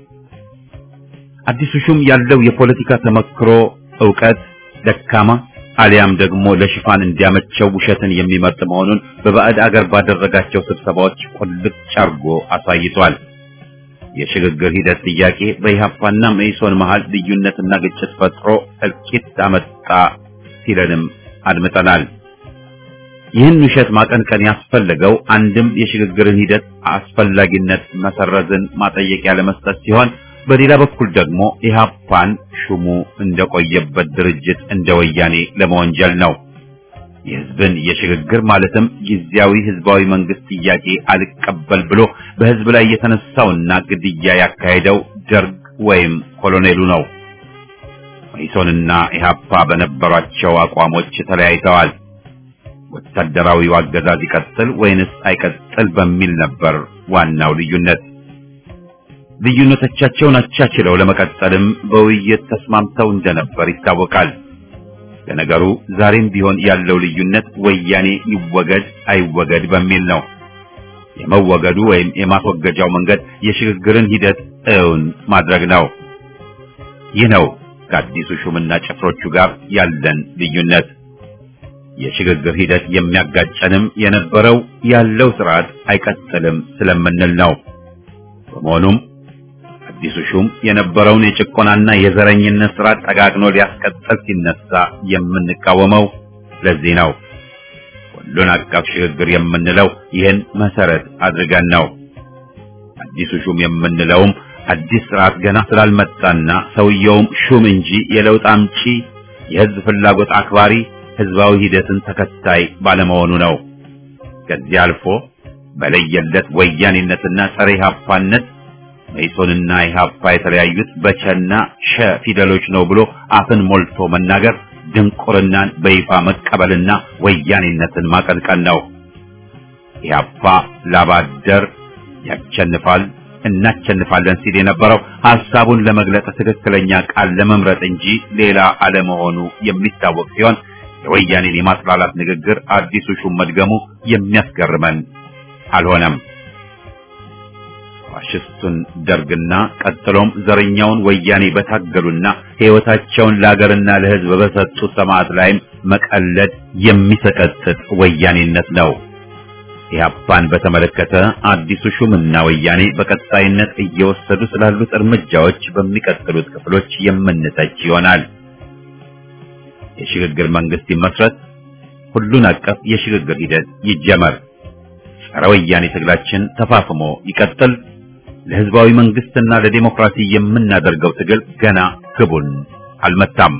አዲሱ ሹም ያለው የፖለቲካ ተመክሮ ዕውቀት ደካማ አሊያም ደግሞ ለሽፋን እንዲያመቸው ውሸትን የሚመርጥ መሆኑን በባዕድ አገር ባደረጋቸው ስብሰባዎች ቁልጭ አርጎ አሳይቷል። የሽግግር ሂደት ጥያቄ በኢህአፓና መኢሶን መሃል ልዩነትና ግጭት ፈጥሮ እልቂት አመጣ ሲለንም አድምጠናል። ይህን ውሸት ማቀንቀን ያስፈለገው አንድም የሽግግርን ሂደት አስፈላጊነት መሰረዝን ማጠየቂያ ለመስጠት ሲሆን፣ በሌላ በኩል ደግሞ ኢህአፓን ሹሙ እንደቆየበት ድርጅት እንደ ወያኔ ለመወንጀል ነው። የህዝብን የሽግግር ማለትም ጊዜያዊ ህዝባዊ መንግስት ጥያቄ አልቀበል ብሎ በህዝብ ላይ የተነሳውና ግድያ ያካሄደው ደርግ ወይም ኮሎኔሉ ነው። መኢሶንና ኢህአፓ በነበሯቸው አቋሞች ተለያይተዋል። ወታደራዊው አገዛዝ ይቀጥል ወይንስ አይቀጥል በሚል ነበር ዋናው ልዩነት። ልዩነቶቻቸውን አቻችለው ለመቀጠልም በውይይት ተስማምተው እንደነበር ይታወቃል። ለነገሩ ዛሬም ቢሆን ያለው ልዩነት ወያኔ ይወገድ አይወገድ በሚል ነው። የመወገዱ ወይም የማስወገጃው መንገድ የሽግግርን ሂደት እውን ማድረግ ነው። ይህ ነው ከአዲሱ ሹምና ጭፍሮቹ ጋር ያለን ልዩነት። የሽግግር ሂደት የሚያጋጨንም የነበረው ያለው ስርዓት አይቀጥልም ስለምንል ነው። በመሆኑም አዲሱ ሹም የነበረውን የጭቆናና የዘረኝነት ስርዓት ጠጋግኖ ሊያስቀጥል ሲነሳ የምንቃወመው ለዚህ ነው። ሁሉን አቀፍ ሽግግር የምንለው ይህን መሰረት አድርገን ነው። አዲሱ ሹም የምንለውም አዲስ ስርዓት ገና ስላልመጣና ሰውየውም ሹም እንጂ የለውጥ አምጪ የህዝብ ፍላጎት አክባሪ ህዝባዊ ሂደትን ተከታይ ባለመሆኑ ነው። ከዚህ አልፎ በለየለት ወያኔነትና ጸረ ኢህአፓነት መኢሶንና ኢህአፓ የተለያዩት በቸና ሸ ፊደሎች ነው ብሎ አፍን ሞልቶ መናገር ድንቁርናን በይፋ መቀበልና ወያኔነትን ማቀንቀን ነው። ኢህአፓ ላባደር ያቸንፋል እናቸንፋለን ሲል የነበረው ሐሳቡን ለመግለጽ ትክክለኛ ቃል ለመምረጥ እንጂ ሌላ አለመሆኑ የሚታወቅ ሲሆን የወያኔን የማጥላላት ንግግር አዲሱ ሹም መድገሙ የሚያስገርመን አልሆነም። ፋሽስቱን ደርግና ቀጥሎም ዘረኛውን ወያኔ በታገሉና ሕይወታቸውን ለሀገርና ለሕዝብ በሰጡ ሰማዕት ላይም መቀለድ የሚሰቀጥጥ ወያኔነት ነው። ኢህአፓን በተመለከተ አዲሱ ሹምና ወያኔ በቀጣይነት እየወሰዱ ስላሉት እርምጃዎች በሚቀጥሉት ክፍሎች የምንተች ይሆናል። የሽግግር መንግስት ይመስረት፣ ሁሉን አቀፍ የሽግግር ሂደት ይጀመር፣ ጸረ ወያኔ ትግላችን ተፋፍሞ ይቀጥል። ለህዝባዊ መንግስትና ለዲሞክራሲ የምናደርገው ትግል ገና ግቡን አልመታም።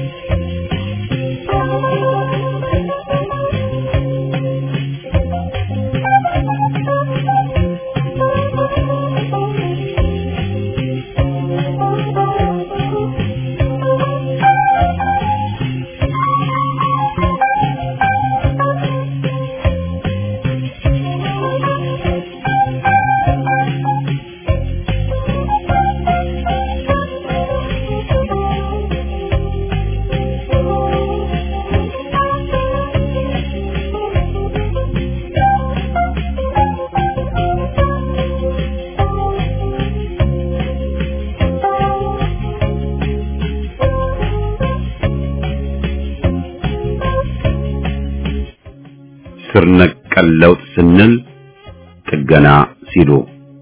ስር ነቀል ለውጥ ስንል ጥገና ሲሉ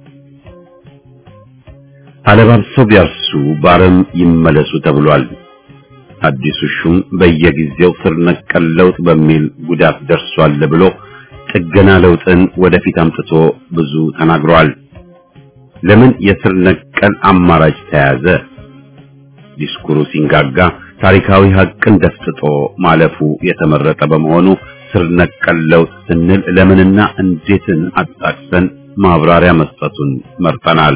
አለባብሰው ቢያርሱ ባረም ይመለሱ ተብሏል። አዲሱ ሹም በየጊዜው ስር ነቀል ለውጥ በሚል ጉዳት ደርሷል ብሎ ጥገና ለውጥን ወደፊት አምጥቶ ብዙ ተናግሯል። ለምን የስር ነቀል አማራጭ ተያዘ? ዲስኩሩ ሲንጋጋ ታሪካዊ ሀቅን ደፍጥጦ ማለፉ የተመረጠ በመሆኑ ስር ነቀል ለውጥ ስንል ለምንና እንዴትን አጣቅሰን ማብራሪያ መስጠቱን መርጠናል።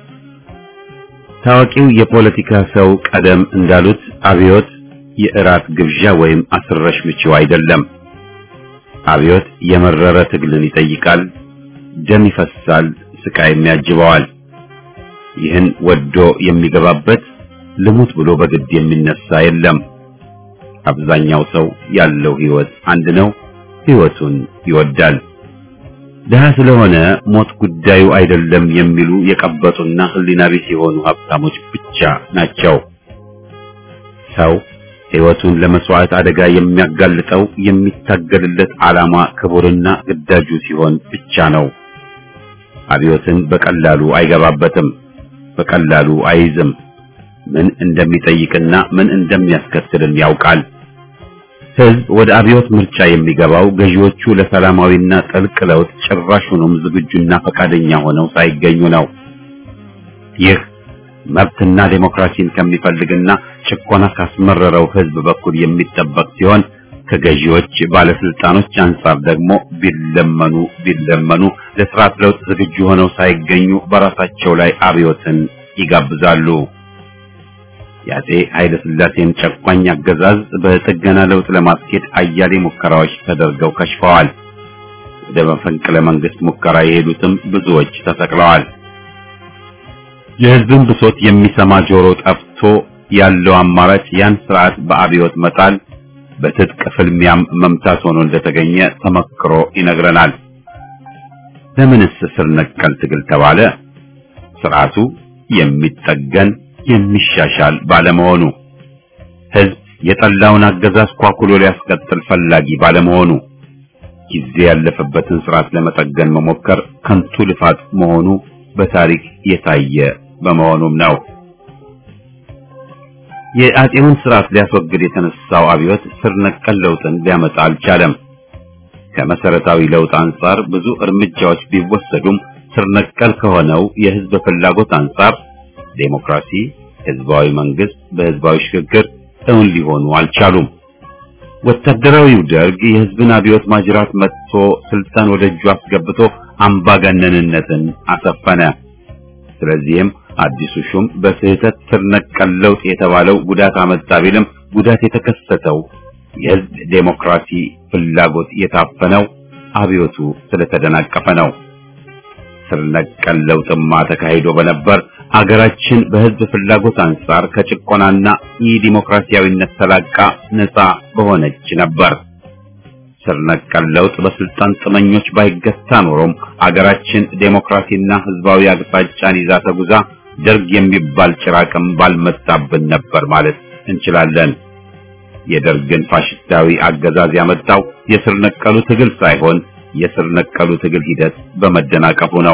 ታዋቂው የፖለቲካ ሰው ቀደም እንዳሉት አብዮት የእራት ግብዣ ወይም አስረሽ ምቺው አይደለም። አብዮት የመረረ ትግልን ይጠይቃል፣ ደም ይፈሳል፣ ስቃይም ያጅበዋል። ይህን ወዶ የሚገባበት ልሙት ብሎ በግድ የሚነሳ የለም። አብዛኛው ሰው ያለው ህይወት አንድ ነው፣ ህይወቱን ይወዳል። ደሃ ስለሆነ ሞት ጉዳዩ አይደለም የሚሉ የቀበጡና ህሊና ቢስ የሆኑ ሀብታሞች ብቻ ናቸው። ሰው ህይወቱን ለመስዋዕት አደጋ የሚያጋልጠው የሚታገልለት ዓላማ ክቡርና ግዳጁ ሲሆን ብቻ ነው። አብዮትን በቀላሉ አይገባበትም፣ በቀላሉ አይዝም። ምን እንደሚጠይቅና ምን እንደሚያስከትልም ያውቃል። ህዝብ ወደ አብዮት ምርጫ የሚገባው ገዢዎቹ ለሰላማዊና ጥልቅ ለውጥ ጭራሹንም ዝግጁና ፈቃደኛ ሆነው ሳይገኙ ነው። ይህ መብትና ዴሞክራሲን ከሚፈልግና ጭቆና ካስመረረው ህዝብ በኩል የሚጠበቅ ሲሆን ከገዢዎች ባለስልጣኖች አንጻር ደግሞ ቢለመኑ ለስርዓት ለውጥ ዝግጁ ሆነው ሳይገኙ በራሳቸው ላይ አብዮትን ይጋብዛሉ። የአፄ ኃይለ ሥላሴን ጨቋኝ አገዛዝ በጥገና ለውጥ ለማስኬድ አያሌ ሙከራዎች ተደርገው ከሽፈዋል። ወደ መፈንቅለ መንግስት ሙከራ የሄዱትም ብዙዎች ተሰቅለዋል። የህዝብን ብሶት የሚሰማ ጆሮ ጠፍቶ ያለው አማራጭ ያን ስርዓት በአብዮት መጣል፣ በትጥቅ ፍልሚያም መምታት ሆኖ እንደተገኘ ተመክሮ ይነግረናል። ለምንስ ስር ነቀል ትግል ተባለ? ስርዓቱ የሚጠገን የሚሻሻል ባለመሆኑ፣ ህዝብ የጠላውን አገዛዝ ኳኩሎ ሊያስቀጥል ፈላጊ ባለመሆኑ፣ ጊዜ ያለፈበትን ስርዓት ለመጠገን መሞከር ከንቱ ልፋት መሆኑ በታሪክ የታየ በመሆኑም ነው። የአፄውን ስርዓት ሊያስወግድ የተነሳው አብዮት ስር ነቀል ለውጥን ሊያመጣ አልቻለም። ከመሰረታዊ ለውጥ አንጻር ብዙ እርምጃዎች ቢወሰዱም ስር ነቀል ከሆነው የህዝብ ፍላጎት አንጻር ዴሞክራሲ፣ ህዝባዊ መንግስት በህዝባዊ ሽግግር እውን ሊሆኑ አልቻሉም። ወታደራዊው ደርግ የህዝብን አብዮት ማጅራት መጥቶ ስልጣን ወደ እጁ አስገብቶ አምባገነንነትን አሰፈነ። ስለዚህም አዲሱ ሹም በስህተት ስር ነቀል ለውጥ የተባለው ጉዳት አመጣ ቢልም ጉዳት የተከሰተው የህዝብ ዴሞክራሲ ፍላጎት የታፈነው አብዮቱ ስለተደናቀፈ ነው። ስር ነቀል ለውጥማ ተካሂዶ በነበር አገራችን በህዝብ ፍላጎት አንጻር ከጭቆናና የዲሞክራሲያዊነት ተላቃ ነፃ በሆነች ነበር። ስር ነቀል ለውጥ በስልጣን ጥመኞች ባይገታ ኖሮም አገራችን ዴሞክራሲና ህዝባዊ አቅጣጫን ይዛ ተጉዛ ደርግ የሚባል ጭራቅም ባልመጣብን ነበር ማለት እንችላለን። የደርግን ፋሽስታዊ አገዛዝ ያመጣው የስር ነቀሉ ትግል ሳይሆን የስር ነቀሉ ትግል ሂደት በመደናቀፉ ነው።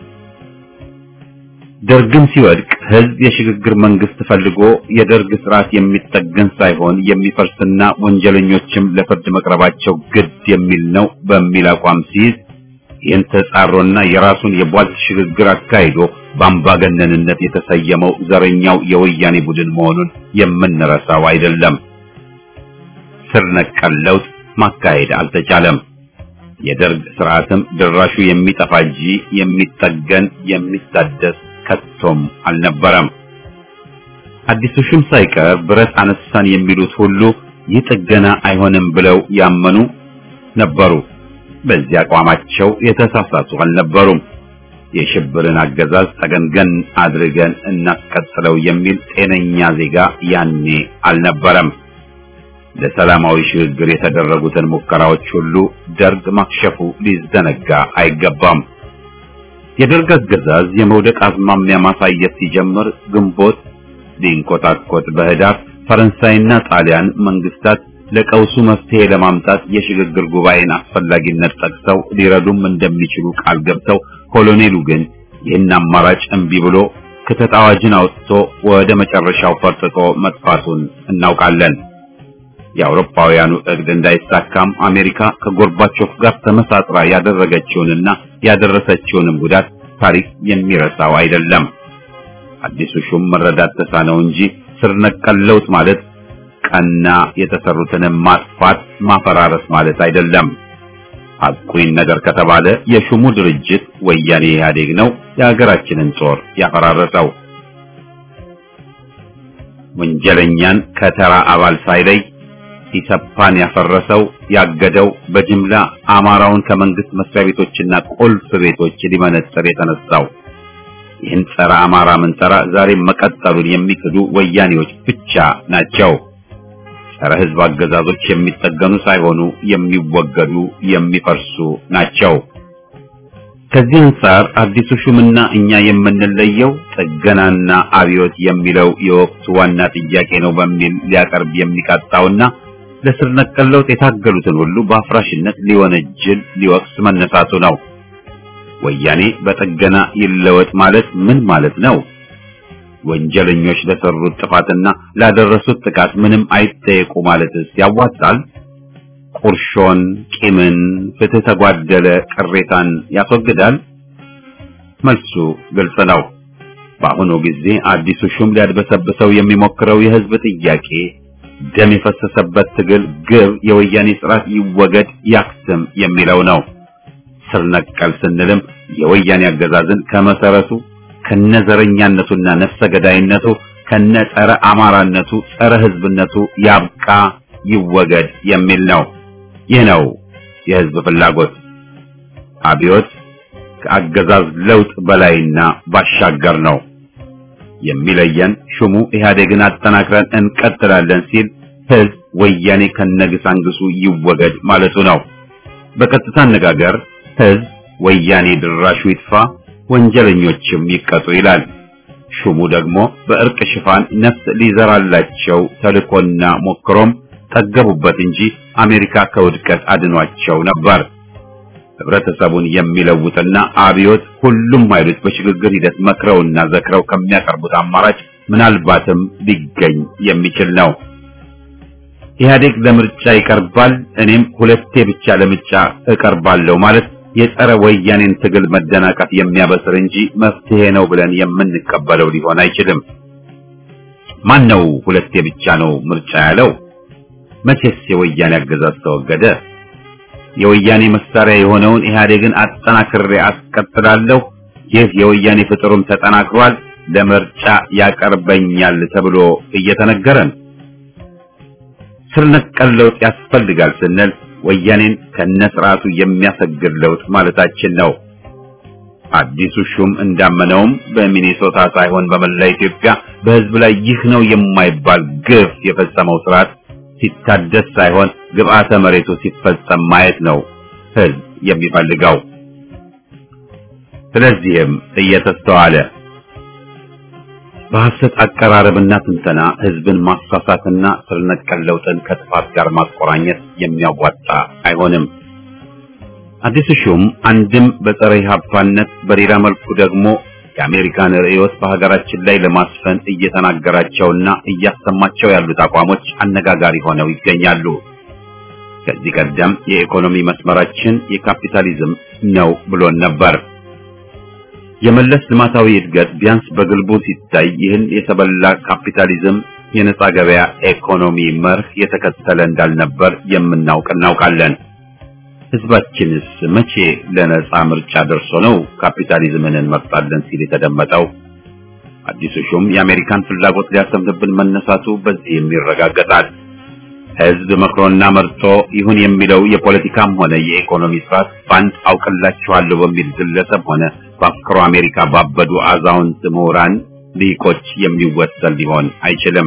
ደርግም ሲወድቅ ህዝብ የሽግግር መንግስት ፈልጎ የደርግ ስርዓት የሚጠገን ሳይሆን የሚፈርስና ወንጀለኞችም ለፍርድ መቅረባቸው ግድ የሚል ነው በሚል አቋም ሲይዝ ይህን ተጻሮና የራሱን የቧልት ሽግግር አካሂዶ በአምባገነንነት የተሰየመው ዘረኛው የወያኔ ቡድን መሆኑን የምንረሳው አይደለም። ስር ነቀል ለውጥ ማካሄድ አልተቻለም። የደርግ ስርዓትም ድራሹ የሚጠፋ እንጂ የሚጠገን የሚታደስ ከቶም አልነበረም። አዲሱ ሹም ሳይቀር ብረት አነሳን የሚሉት ሁሉ ይህ ጥገና አይሆንም ብለው ያመኑ ነበሩ። በዚህ አቋማቸው የተሳሳቱ አልነበሩም። የሽብርን አገዛዝ ተገንገን አድርገን እናስቀጥለው የሚል ጤነኛ ዜጋ ያኔ አልነበረም። ለሰላማዊ ሽግግር የተደረጉትን ሙከራዎች ሁሉ ደርግ ማክሸፉ ሊዘነጋ አይገባም። የደርግ አገዛዝ የመውደቅ አዝማሚያ ማሳየት ሲጀምር ግንቦት ሊንቆጣቆጥ በህዳር ፈረንሳይና ጣሊያን መንግስታት ለቀውሱ መፍትሄ ለማምጣት የሽግግር ጉባኤን አስፈላጊነት ጠቅሰው ሊረዱም እንደሚችሉ ቃል ገብተው ኮሎኔሉ ግን ይህን አማራጭ እምቢ ብሎ ክተት አዋጅን አውጥቶ ወደ መጨረሻው ፈርጥጦ መጥፋቱን እናውቃለን። የአውሮፓውያኑ እቅድ እንዳይሳካም አሜሪካ ከጎርባቾቭ ጋር ተመሳጥራ ያደረገችውንና ያደረሰችውንም ጉዳት ታሪክ የሚረሳው አይደለም። አዲሱ ሹም መረዳት ተሳነው እንጂ ስር ነቀል ለውጥ ማለት ቀና የተሰሩትን ማጥፋት ማፈራረስ ማለት አይደለም። ሐቁን ነገር ከተባለ የሹሙ ድርጅት ወያኔ ኢህአዴግ ነው የሀገራችንን ጦር ያፈራረሰው። ወንጀለኛን ከተራ አባል ሳይለይ ኢሰፓን ያፈረሰው ያገደው በጅምላ አማራውን ከመንግስት መስሪያ ቤቶችና ቁልፍ ቤቶች ሊመነጥር የተነሳው ይህን ጸረ አማራ ምንጠራ ዛሬ መቀጠሉን የሚክዱ ወያኔዎች ብቻ ናቸው። ጸረ ህዝብ አገዛዞች የሚጠገኑ ሳይሆኑ የሚወገዱ የሚፈርሱ ናቸው። ከዚህ አንጻር አዲሱ ሹምና እኛ የምንለየው ጥገናና አብዮት የሚለው የወቅቱ ዋና ጥያቄ ነው በሚል ሊያቀርብ የሚቃጣውና ለስር ነቀል ለውጥ የታገሉትን ሁሉ በአፍራሽነት ሊወነጅል ሊወቅስ መነሳቱ ነው። ወያኔ በጥገና ይለወጥ ማለት ምን ማለት ነው? ወንጀለኞች ለሰሩት ጥፋትና ላደረሱት ጥቃት ምንም አይጠየቁ ማለትስ ያዋጣል? ቁርሾን፣ ቂምን፣ ፍትህ ተጓደለ ቅሬታን ያስወግዳል? መልሱ ግልጽ ነው። በአሁኑ ጊዜ አዲሱ ሹም ሊያድበሰብሰው የሚሞክረው የህዝብ ጥያቄ ደም የፈሰሰበት ትግል ግብ የወያኔ ስርዓት ይወገድ ያክስም የሚለው ነው። ስር ነቀል ስንልም የወያኔ አገዛዝን ከመሰረቱ ከነዘረኛነቱና ነፍሰ ገዳይነቱ ከነጸረ አማራነቱ ጸረ ህዝብነቱ ያብቃ ይወገድ የሚል ነው። ይህ ነው የህዝብ ፍላጎት። አብዮት ከአገዛዝ ለውጥ በላይና ባሻገር ነው። የሚለየን ሹሙ ኢህአዴግን አጠናክረን እንቀጥላለን ሲል ህዝብ ወያኔ ከነግሳንግሱ ይወገድ ማለቱ ነው። በቀጥታ አነጋገር ህዝብ ወያኔ ድራሹ ይጥፋ፣ ወንጀለኞችም ይቀጡ ይላል። ሹሙ ደግሞ በእርቅ ሽፋን ነፍስ ሊዘራላቸው ተልኮና ሞክሮም ጠገቡበት እንጂ አሜሪካ ከውድቀት አድኗቸው ነበር። ህብረተሰቡን የሚለውጥና አብዮት ሁሉም ኃይሎች በሽግግር ሂደት መክረውና ዘክረው ከሚያቀርቡት አማራጭ ምናልባትም ሊገኝ የሚችል ነው። ኢህአዴግ ለምርጫ ይቀርባል፣ እኔም ሁለቴ ብቻ ለምርጫ እቀርባለሁ ማለት የጸረ ወያኔን ትግል መደናቀፍ የሚያበስር እንጂ መፍትሄ ነው ብለን የምንቀበለው ሊሆን አይችልም። ማን ነው ሁለቴ ብቻ ነው ምርጫ ያለው? መቼስ የወያኔ አገዛዝ ተወገደ? የወያኔ መሳሪያ የሆነውን ኢህአዴግን አጠናክሬ አስቀጥላለሁ፣ ይህ የወያኔ ፍጥሩም ተጠናክሯል፣ ለምርጫ ያቀርበኛል ተብሎ እየተነገረን ስር ነቀል ለውጥ ያስፈልጋል ስንል ወያኔን ከነስርዓቱ የሚያሰግድ ለውጥ ማለታችን ነው። አዲሱ ሹም እንዳመነውም በሚኔሶታ ሳይሆን በመላ ኢትዮጵያ በህዝብ ላይ ይህ ነው የማይባል ግፍ የፈጸመው ስርዓት ሲታደስ ሳይሆን ግብአተ መሬቱ ሲፈጸም ማየት ነው ህዝብ የሚፈልገው። ስለዚህም እየተስተዋለ በሐሰት አቀራረብና ትንተና ህዝብን ማሳሳትና ስር ነቀል ለውጥን ከጥፋት ጋር ማቆራኘት የሚያዋጣ አይሆንም። አዲሱ ሹም አንድም በጸረ ኢህአፓነት በሌላ መልኩ ደግሞ የአሜሪካን ርዕዮት በሀገራችን ላይ ለማስፈን እየተናገራቸውና እያሰማቸው ያሉት አቋሞች አነጋጋሪ ሆነው ይገኛሉ። ከዚህ ቀደም የኢኮኖሚ መስመራችን የካፒታሊዝም ነው ብሎን ነበር። የመለስ ልማታዊ እድገት ቢያንስ በግልቡ ሲታይ ይህን የተበላ ካፒታሊዝም የነጻ ገበያ ኢኮኖሚ መርህ የተከተለ እንዳልነበር እናውቃለን። ህዝባችንስ መቼ ለነጻ ምርጫ ደርሶ ነው ካፒታሊዝምን እንመርጣለን ሲል የተደመጠው? አዲሱ ሹም የአሜሪካን ፍላጎት ሊያሰምርብን መነሳቱ በዚህም ይረጋገጣል። ህዝብ መክሮና መርጦ ይሁን የሚለው የፖለቲካም ሆነ የኢኮኖሚ ስርዓት ባንድ አውቅላችኋለሁ በሚል ግለሰብ ሆነ በአፍክሮ አሜሪካ ባበዱ አዛውንት ምሁራን ሊቆች የሚወሰን ሊሆን አይችልም።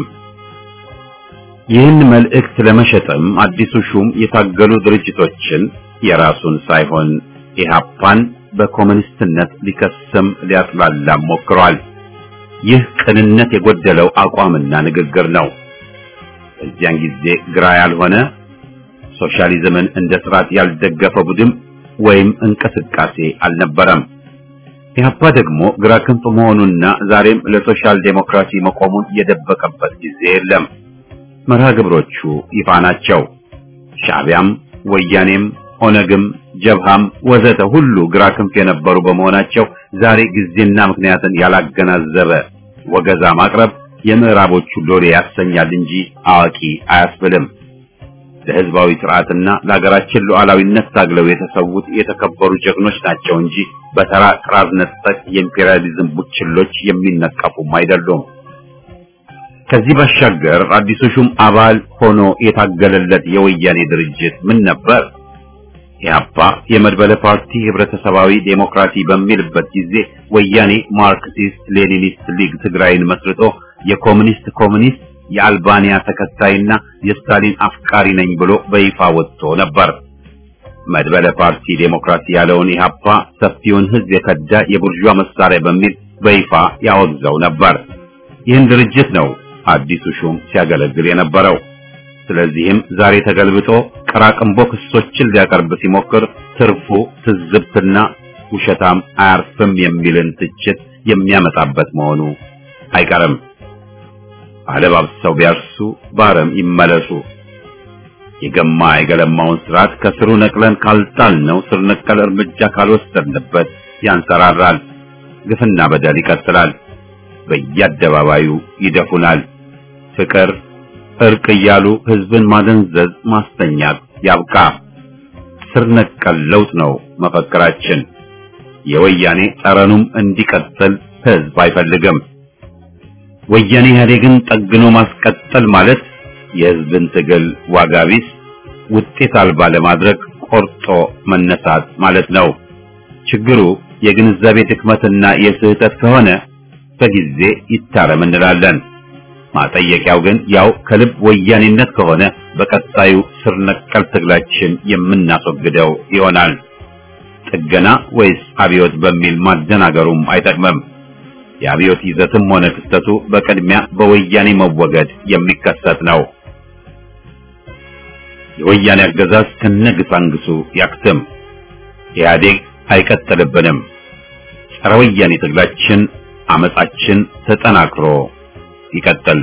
ይህን መልእክት ለመሸጥም አዲሱ ሹም የታገሉ ድርጅቶችን የራሱን ሳይሆን ኢህአፓን በኮሙኒስትነት ሊከስም ሊያጥላላም ሞክሯል። ይህ ቅንነት የጎደለው አቋምና ንግግር ነው። በዚያን ጊዜ ግራ ያልሆነ ሶሻሊዝምን እንደ ስርዓት ያልደገፈ ቡድን ወይም እንቅስቃሴ አልነበረም። ኢህአፓ ደግሞ ግራ ክንፍ መሆኑና ዛሬም ለሶሻል ዴሞክራሲ መቆሙን የደበቀበት ጊዜ የለም። መርሃ ግብሮቹ ይፋ ናቸው። ሻዕቢያም ወያኔም ኦነግም ጀብሃም ወዘተ ሁሉ ግራ ክንፍ የነበሩ በመሆናቸው ዛሬ ጊዜና ምክንያትን ያላገናዘበ ወገዛ ማቅረብ የምዕራቦቹ ሎሌ ያሰኛል እንጂ አዋቂ አያስብልም። ለህዝባዊ ስርዓትና ለሀገራችን ሉዓላዊነት ታግለው የተሰዉት የተከበሩ ጀግኖች ናቸው እንጂ በተራ ጥራዝ ነጠቅ የኢምፔሪያሊዝም ቡችሎች የሚነቀፉም አይደሉም። ከዚህ ባሻገር አዲሱ ሹም አባል ሆኖ የታገለለት የወያኔ ድርጅት ምን ነበር? ኢህአፓ የመድበለ ፓርቲ ህብረተሰባዊ ዴሞክራሲ በሚልበት ጊዜ ወያኔ ማርክሲስት ሌኒኒስት ሊግ ትግራይን መስርቶ የኮሙኒስት የአልባኒያ ተከታይና የስታሊን አፍቃሪ ነኝ ብሎ በይፋ ወጥቶ ነበር። መድበለ ፓርቲ ዴሞክራሲ ያለውን ኢህአፓ ሰፊውን ህዝብ የከዳ የቡርዣ መሳሪያ በሚል በይፋ ያወግዘው ነበር። ይህን ድርጅት ነው አዲሱ ሹም ሲያገለግል የነበረው። ስለዚህም ዛሬ ተገልብጦ ቀራቅንቦ ክሶችን ሊያቀርብ ሲሞክር ትርፉ ትዝብትና ውሸታም አያርፍም የሚልን ትችት የሚያመጣበት መሆኑ አይቀርም። አለባብሰው ቢያርሱ ባረም ይመለሱ። የገማ የገለማውን ስርዓት ከስሩ ነቅለን ካልጣልነው ስር ነቀል እርምጃ ካልወሰድንበት ያንሰራራል። ግፍና በደል ይቀጥላል። በየአደባባዩ ይደፉናል። ፍቅር፣ እርቅ እያሉ ህዝብን ማደንዘዝ፣ ማስተኛት ያብቃ። ስር ነቀል ለውጥ ነው መፈክራችን። የወያኔ ጠረኑም እንዲቀጥል ህዝብ አይፈልግም። ወያኔ ኢህአዴግን ጠግኖ ማስቀጠል ማለት የህዝብን ትግል ዋጋ ቢስ ውጤት አልባ ለማድረግ ቆርጦ መነሳት ማለት ነው። ችግሩ የግንዛቤ ድክመትና የስህተት ከሆነ በጊዜ ይታረም እንላለን። ማጠየቂያው ግን ያው ከልብ ወያኔነት ከሆነ በቀጣዩ ስር ነቀል ትግላችን የምናስወግደው ይሆናል። ጥገና ወይስ አብዮት በሚል ማደናገሩም አይጠቅምም። የአብዮት ይዘትም ሆነ ክስተቱ በቅድሚያ በወያኔ መወገድ የሚከሰት ነው። የወያኔ አገዛዝ ከነግሳንግሱ ያክትም። ኢህአዴግ አይቀጥልብንም። ጸረ ወያኔ ትግላችን፣ አመጻችን ተጠናክሮ ይቀጥል።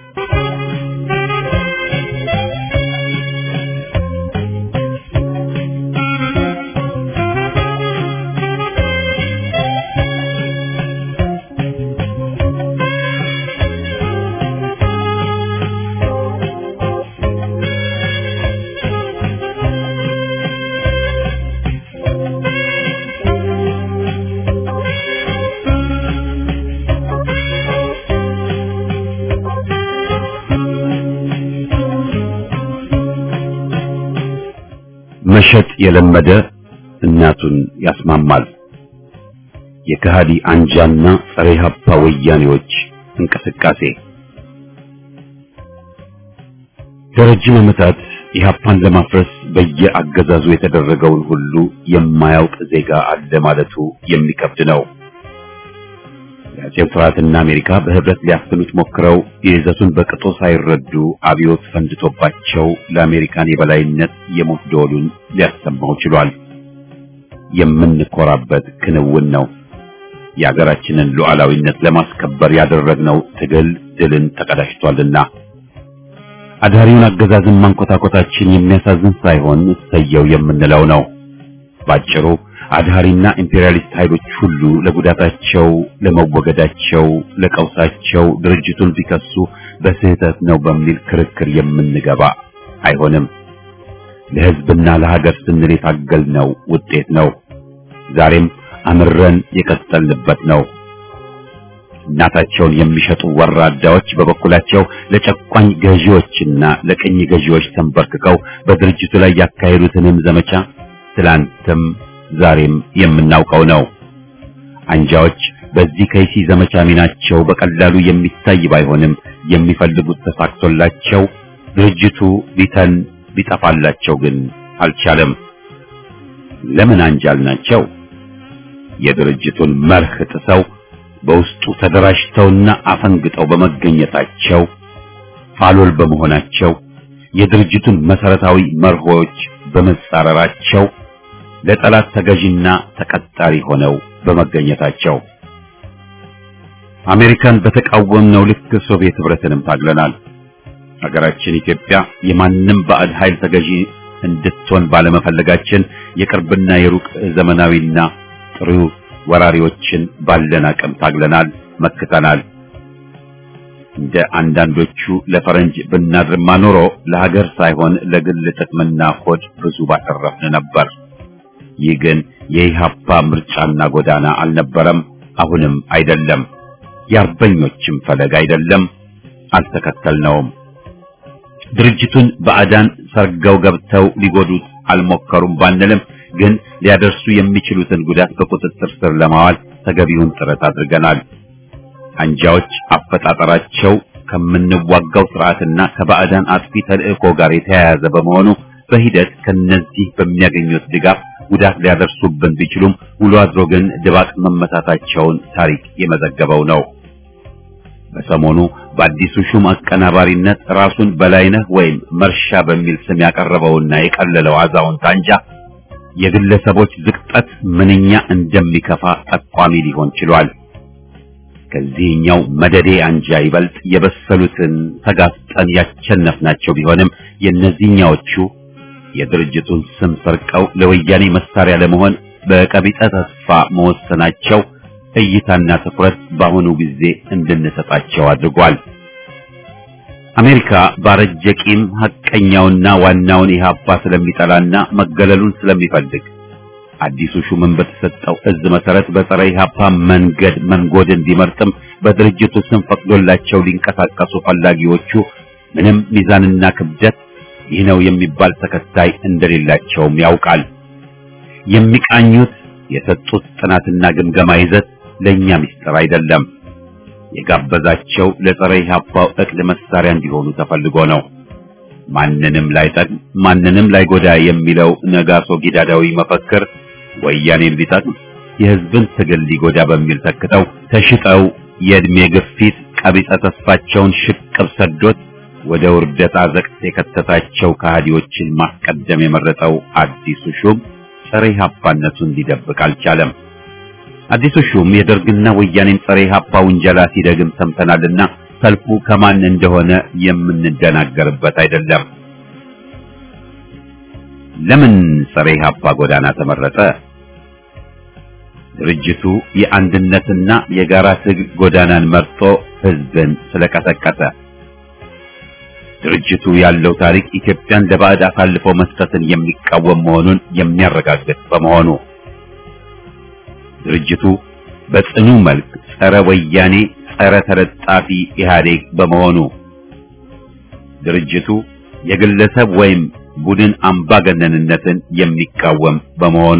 መሸጥ የለመደ እናቱን ያስማማል። የከሃዲ አንጃና ጸረ ኢህአፓ ወያኔዎች እንቅስቃሴ ለረጅም ዓመታት ኢህአፓን ለማፍረስ በየአገዛዙ የተደረገውን ሁሉ የማያውቅ ዜጋ አለ ማለቱ የሚከብድ ነው። የአጼው ስርዓትና አሜሪካ በህብረት ሊያፍኑት ሞክረው የይዘቱን በቅጡ ሳይረዱ አብዮት ፈንድቶባቸው ለአሜሪካን የበላይነት የሞት ደወሉን ሊያሰማው ችሏል። የምንኮራበት ክንውን ነው። የሀገራችንን ሉዓላዊነት ለማስከበር ያደረግነው ትግል ድልን ተቀዳጅቷልና አዳሪውን አገዛዝን ማንኮታኮታችን የሚያሳዝን ሳይሆን እሰየው የምንለው ነው። ባጭሩ አድሃሪና ኢምፔሪያሊስት ኃይሎች ሁሉ ለጉዳታቸው፣ ለመወገዳቸው፣ ለቀውሳቸው ድርጅቱን ቢከሱ በስህተት ነው በሚል ክርክር የምንገባ አይሆንም። ለህዝብና ለሀገር ስንል የታገልነው ውጤት ነው። ዛሬም አምረን የቀጠልንበት ነው። እናታቸውን የሚሸጡ ወራዳዎች በበኩላቸው ለጨቋኝ ገዢዎችና ለቅኝ ገዢዎች ተንበርክከው በድርጅቱ ላይ ያካሄዱትንም ዘመቻ ትላንትም ዛሬም የምናውቀው ነው። አንጃዎች በዚህ ከይሲ ዘመቻ ሚናቸው በቀላሉ የሚታይ ባይሆንም የሚፈልጉት ተሳክቶላቸው ድርጅቱ ሊተን ቢጠፋላቸው ግን አልቻለም። ለምን አንጃል ናቸው? የድርጅቱን መርህ ጥሰው በውስጡ ተደራጅተውና አፈንግጠው በመገኘታቸው፣ ፋሎል በመሆናቸው፣ የድርጅቱን መሰረታዊ መርሆች በመጻረራቸው፣ ለጠላት ተገዥና ተቀጣሪ ሆነው በመገኘታቸው። አሜሪካን በተቃወምነው ልክ ሶቪየት ህብረትንም ታግለናል። ሀገራችን ኢትዮጵያ የማንም ባዕድ ኃይል ተገዢ እንድትሆን ባለመፈለጋችን የቅርብና የሩቅ ዘመናዊና ጥሩ ወራሪዎችን ባለን አቅም ታግለናል፣ መክተናል። እንደ አንዳንዶቹ ለፈረንጅ ብናድርማ ኖሮ ለሀገር ሳይሆን ለግል ጥቅምና ሆድ ብዙ ባተረፍን ነበር። ይህ ግን የኢህአፓ ምርጫና ጎዳና አልነበረም፣ አሁንም አይደለም። የአርበኞችም ፈለግ አይደለም፣ አልተከተልነውም። ድርጅቱን ባዕዳን ሰርገው ገብተው ሊጎዱት አልሞከሩም ባንልም ግን ሊያደርሱ የሚችሉትን ጉዳት በቁጥጥር ስር ለማዋል ተገቢውን ጥረት አድርገናል። አንጃዎች አፈጣጠራቸው ከምንዋጋው ስርዓትና ከባዕዳን አጥፊ ተልእኮ ጋር የተያያዘ በመሆኑ በሂደት ከነዚህ በሚያገኙት ድጋፍ ጉዳት ሊያደርሱብን ቢችሉም ውሎ አድሮ ግን ድባቅ መመታታቸውን ታሪክ የመዘገበው ነው። በሰሞኑ በአዲሱ ሹም አቀናባሪነት ራሱን በላይነህ ወይም መርሻ በሚል ስም ያቀረበውና የቀለለው አዛውንት አንጃ የግለሰቦች ዝቅጠት ምንኛ እንደሚከፋ ጠቋሚ ሊሆን ችሏል። ከዚህኛው መደዴ አንጃ ይበልጥ የበሰሉትን ተጋፍጠን ያቸነፍናቸው ቢሆንም የእነዚህኛዎቹ የድርጅቱን ስም ሰርቀው ለወያኔ መሳሪያ ለመሆን በቀቢጸ ተስፋ መወሰናቸው እይታና ትኩረት በአሁኑ ጊዜ እንድንሰጣቸው አድርጓል። አሜሪካ ባረጀ ቂም ሐቀኛውና ዋናውን ኢህአፓ ስለሚጠላና መገለሉን ስለሚፈልግ አዲሱ ሹምን በተሰጠው እዝ መሰረት በጸረ ኢህአፓ መንገድ መንጎድን ቢመርጥም በድርጅቱ ስም ፈቅዶላቸው ሊንቀሳቀሱ ፈላጊዎቹ ምንም ሚዛንና ክብደት ይህ ነው የሚባል ተከታይ እንደሌላቸውም ያውቃል። የሚቃኙት የሰጡት ጥናትና ግምገማ ይዘት ለኛ ምስጢር አይደለም። የጋበዛቸው ለጸረ ኢህአፓው እቅድ መሳሪያ እንዲሆኑ ተፈልጎ ነው። ማንንም ላይጠቅም ማንንም ላይጎዳ የሚለው ነጋሶ ጊዳዳዊ መፈክር ወያኔን ሊጠቅም የህዝብን ትግል ሊጎዳ በሚል ተክተው ተሽጠው የእድሜ ግፊት ቀቢጸ ተስፋቸውን ሽቅብ ሰዶት ወደ ውርደት አዘቅት የከተታቸው ከሃዲዎችን ማስቀደም የመረጠው አዲሱ ሹም ጸረ ኢህአፓነቱን ሊደብቅ አልቻለም። አዲሱ ሹም የደርግና ወያኔን ጸረ ኢህአፓ ውንጀላ ሲደግም ሰምተናልና ሰልፉ ከማን እንደሆነ የምንደናገርበት አይደለም። ለምን ጸረ ኢህአፓ ጎዳና ተመረጠ? ድርጅቱ የአንድነትና የጋራ ትግል ጎዳናን መርጦ ህዝብን ስለቀሰቀሰ። ድርጅቱ ያለው ታሪክ ኢትዮጵያን ለባዕድ አሳልፎ መስጠትን የሚቃወም መሆኑን የሚያረጋግጥ በመሆኑ። ድርጅቱ በጽኑ መልክ ጸረ ወያኔ ጸረ ተለጣፊ ኢህአዴግ በመሆኑ። ድርጅቱ የግለሰብ ወይም ቡድን አምባገነንነትን የሚቃወም በመሆኑ።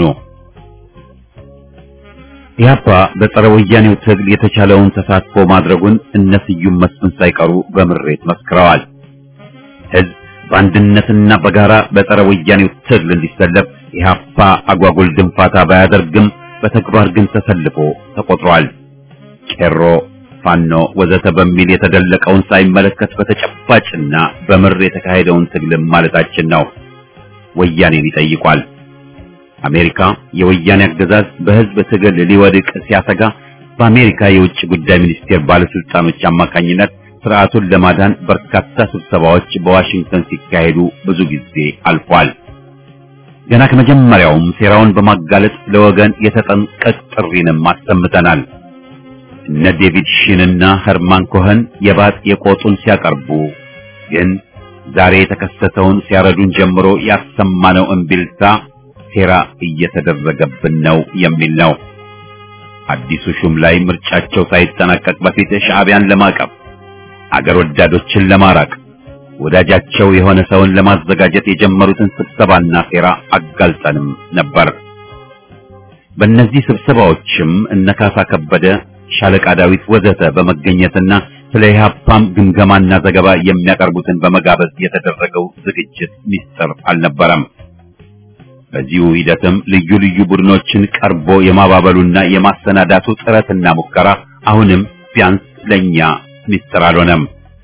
ኢህአፓ በጸረ ወያኔው ትግል የተቻለውን ተሳትፎ ማድረጉን እነ ስዩም መስፍን ሳይቀሩ በምሬት መስክረዋል። ህዝብ በአንድነትና በጋራ በጸረ ወያኔው ትግል እንዲሰለፍ ኢህአፓ አጓጉል ድንፋታ ባያደርግም በተግባር ግን ተሰልፎ ተቆጥሯል። ቄሮ፣ ፋኖ ወዘተ በሚል የተደለቀውን ሳይመለከት በተጨባጭና በምር የተካሄደውን ትግል ማለታችን ነው። ወያኔን ይጠይቋል። አሜሪካ የወያኔ አገዛዝ በህዝብ ትግል ሊወድቅ ሲያሰጋ በአሜሪካ የውጭ ጉዳይ ሚኒስቴር ባለስልጣኖች አማካኝነት ስርዓቱን ለማዳን በርካታ ስብሰባዎች በዋሽንግተን ሲካሄዱ ብዙ ጊዜ አልፏል። ገና ከመጀመሪያውም ሴራውን በማጋለጥ ለወገን የተጠንቀቅ ጥሪንም አሰምተናል። እነ ዴቪድ ሺንና ኸርማን ኮኸን የባጥ የቆጡን ሲያቀርቡ ግን ዛሬ የተከሰተውን ሲያረዱን ጀምሮ ያሰማነው እምቢልታ ሴራ እየተደረገብን ነው የሚል ነው። አዲሱ ሹም ላይ ምርጫቸው ሳይጠናቀቅ በፊት ሻዕቢያን ለማቀፍ አገር ወዳዶችን ለማራቅ ወዳጃቸው የሆነ ሰውን ለማዘጋጀት የጀመሩትን ስብሰባና ሴራ አጋልጠንም ነበር። በእነዚህ ስብሰባዎችም እነ ካሳ ከበደ፣ ሻለቃ ዳዊት ወዘተ በመገኘትና ስለ ኢህአፓም ግምገማና ዘገባ የሚያቀርቡትን በመጋበዝ የተደረገው ዝግጅት ሚስጥር አልነበረም። በዚሁ ሂደትም ልዩ ልዩ ቡድኖችን ቀርቦ የማባበሉና የማሰናዳቱ ጥረትና ሙከራ አሁንም ቢያንስ ለኛ ሚስጥር አልሆነም።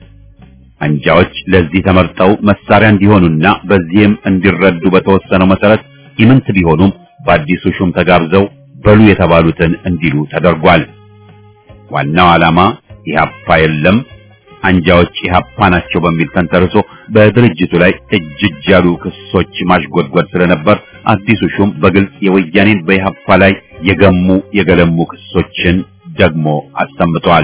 አንጃዎች ለዚህ ተመርጠው መሳሪያ እንዲሆኑና በዚህም እንዲረዱ በተወሰነው መሰረት ኢምንት ቢሆኑም በአዲሱ ሹም ተጋብዘው በሉ የተባሉትን እንዲሉ ተደርጓል። ዋናው ዓላማ ኢህአፓ የለም አንጃዎች ኢህአፓ ናቸው በሚል ተንተርሶ በድርጅቱ ላይ እጅግ ያሉ ክሶች ማሽጎድጎድ ስለነበር አዲሱ ሹም በግልጽ የወያኔን በኢህአፓ ላይ የገለሙ ክሶችን ደግሞ አሰምተዋል።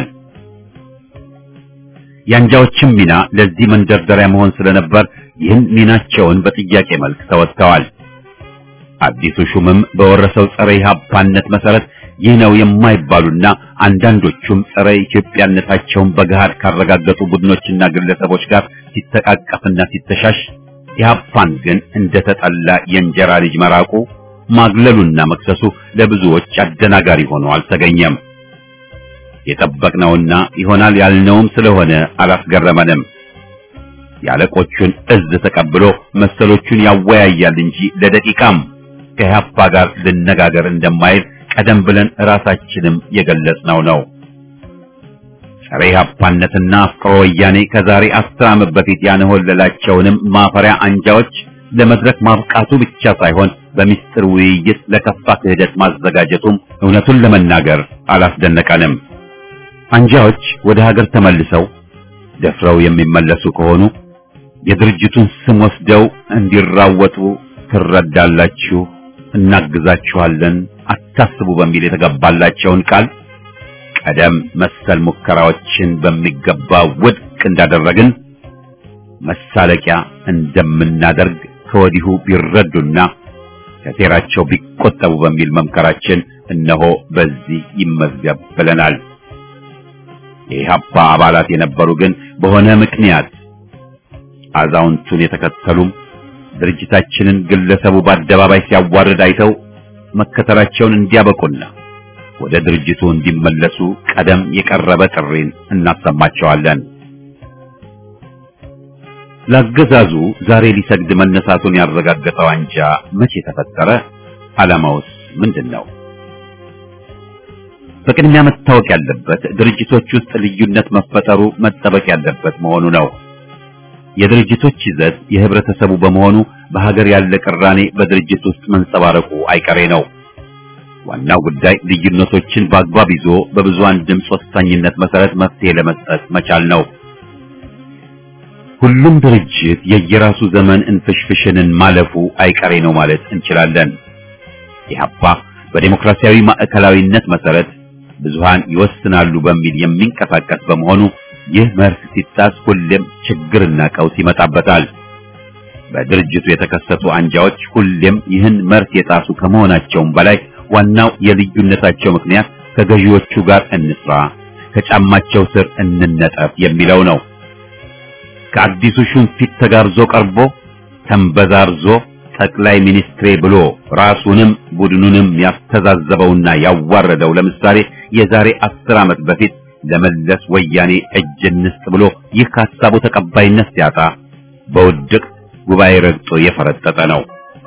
የአንጃዎችም ሚና ለዚህ መንደርደሪያ መሆን ስለነበር ይህን ሚናቸውን በጥያቄ መልክ ተወጥተዋል። አዲሱ ሹምም በወረሰው ጸረ ኢህአፓነት መሰረት ይህ ነው የማይባሉና አንዳንዶቹም ጸረ ኢትዮጵያነታቸውን በገሃድ ካረጋገጡ ቡድኖችና ግለሰቦች ጋር ሲተቃቀፍና ሲተሻሽ ኢህአፓን ግን እንደተጠላ የእንጀራ ልጅ መራቁ ማግለሉና መክሰሱ ለብዙዎች አደናጋሪ ሆኖ አልተገኘም። የጠበቅነውና ይሆናል ያልነውም ስለሆነ አላስገረመንም። ያለቆቹን እዝ ተቀብሎ መሰሎቹን ያወያያል እንጂ ለደቂቃም ከኢህአፓ ጋር ልነጋገር እንደማይል ቀደም ብለን ራሳችንም የገለጽነው ነው። ጸረ ኢህአፓነትና አፍቅሮ ወያኔ ከዛሬ 10 ዓመት በፊት ያነሆለላቸውንም ማፈሪያ አንጃዎች ለመድረክ ማብቃቱ ብቻ ሳይሆን በሚስጥር ውይይት ለከፋ ክህደት ማዘጋጀቱም እውነቱን ለመናገር አላስደነቀንም። አንጃዎች ወደ ሀገር ተመልሰው ደፍረው የሚመለሱ ከሆኑ የድርጅቱን ስም ወስደው እንዲራወጡ ትረዳላችሁ፣ እናግዛችኋለን፣ አታስቡ በሚል የተገባላቸውን ቃል ቀደም መሰል ሙከራዎችን በሚገባ ውድቅ እንዳደረግን መሳለቂያ እንደምናደርግ ከወዲሁ ቢረዱና ከሴራቸው ቢቆጠቡ በሚል መምከራችን እነሆ በዚህ ይመዝገብ ብለናል። የኢህአፓ አባላት የነበሩ ግን በሆነ ምክንያት አዛውንቱን የተከተሉም ድርጅታችንን ግለሰቡ በአደባባይ ሲያዋርድ አይተው መከተላቸውን እንዲያበቁና ወደ ድርጅቱ እንዲመለሱ ቀደም የቀረበ ጥሪን እናሰማቸዋለን። ለአገዛዙ ዛሬ ሊሰግድ መነሳቱን ያረጋገጠው አንጃ መቼ ተፈጠረ? ዓላማውስ ምንድነው? በቅድሚያ መታወቅ ያለበት ድርጅቶች ውስጥ ልዩነት መፈጠሩ መጠበቅ ያለበት መሆኑ ነው። የድርጅቶች ይዘት የህብረተሰቡ በመሆኑ በሀገር ያለ ቅራኔ በድርጅት ውስጥ መንጸባረቁ አይቀሬ ነው። ዋናው ጉዳይ ልዩነቶችን በአግባብ ይዞ በብዙሃን ድምፅ ወሳኝነት መሰረት መፍትሄ ለመስጠት መቻል ነው። ሁሉም ድርጅት የየራሱ ዘመን እንፍሽፍሽንን ማለፉ አይቀሬ ነው ማለት እንችላለን። ኢህአፓ በዲሞክራሲያዊ ማዕከላዊነት መሰረት ብዙሃን ይወስናሉ በሚል የሚንቀሳቀስ በመሆኑ ይህ መርህ ሲጣስ ሁሌም ችግርና ቀውስ ይመጣበታል። በድርጅቱ የተከሰቱ አንጃዎች ሁሌም ይህን መርህ የጣሱ ከመሆናቸውም በላይ ዋናው የልዩነታቸው ምክንያት ከገዢዎቹ ጋር እንስራ፣ ከጫማቸው ስር እንነጠፍ የሚለው ነው። ከአዲሱ ሹም ፊት ተጋርዞ ቀርቦ ተንበዛርዞ ጠቅላይ ሚኒስትሬ ብሎ ራሱንም ቡድኑንም ያስተዛዘበውና ያዋረደው ለምሳሌ የዛሬ 10 ዓመት በፊት ለመለስ ወያኔ እጅ እንስጥ ብሎ ይህ ሐሳቡ ተቀባይነት ሲያጣ በውድቅ ጉባኤ ረግጦ የፈረጠጠ ነው።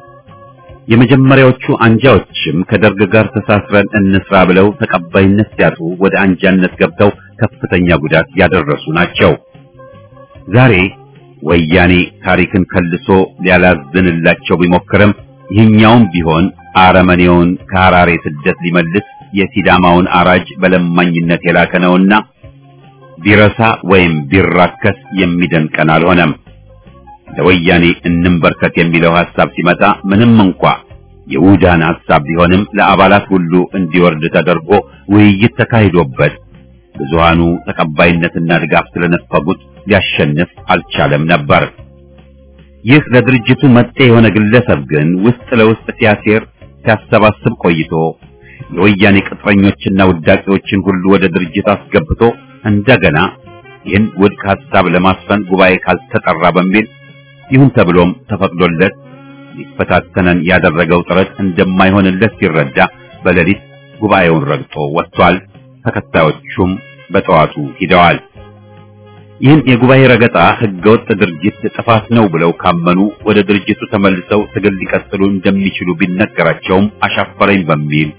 የመጀመሪያዎቹ አንጃዎችም ከደርግ ጋር ተሳስረን እንስራ ብለው ተቀባይነት ሲያጡ ወደ አንጃነት ገብተው ከፍተኛ ጉዳት ያደረሱ ናቸው። ዛሬ ወያኔ ታሪክን ከልሶ ሊያላዝንላቸው ቢሞክርም ይህኛውም ቢሆን አረመኔውን ከሐራሬ ስደት ሊመልስ የሲዳማውን አራጅ በለማኝነት የላከ ነውና ቢረሳ ወይም ቢራከስ የሚደንቀን አልሆነም። ለወያኔ እንንበርከት የሚለው ሐሳብ ሲመጣ ምንም እንኳ የውዳን ሐሳብ ቢሆንም ለአባላት ሁሉ እንዲወርድ ተደርጎ ውይይት ተካሂዶበት ብዙሃኑ ተቀባይነትና ድጋፍ ስለነፈጉት ሊያሸንፍ አልቻለም ነበር። ይህ ለድርጅቱ መጤ የሆነ ግለሰብ ግን ውስጥ ለውስጥ ሲያሴር ሲያሰባስብ ቆይቶ የወያኔ ቅጥረኞችና ውዳቂዎችን ሁሉ ወደ ድርጅት አስገብቶ እንደገና ይህን ውድቅ ሐሳብ ለማስፈን ጉባኤ ካልተጠራ በሚል ይሁን ተብሎም ተፈቅዶለት ሊፈታተነን ያደረገው ጥረት እንደማይሆንለት ሲረዳ በሌሊት ጉባኤውን ረግጦ ወጥቷል። ተከታዮቹም በጠዋቱ ሂደዋል። ይህን የጉባኤ ረገጣ ህገወጥ ድርጅት ጥፋት ነው ብለው ካመኑ ወደ ድርጅቱ ተመልሰው ትግል ሊቀጥሉ እንደሚችሉ ቢነገራቸውም አሻፈረኝ በሚል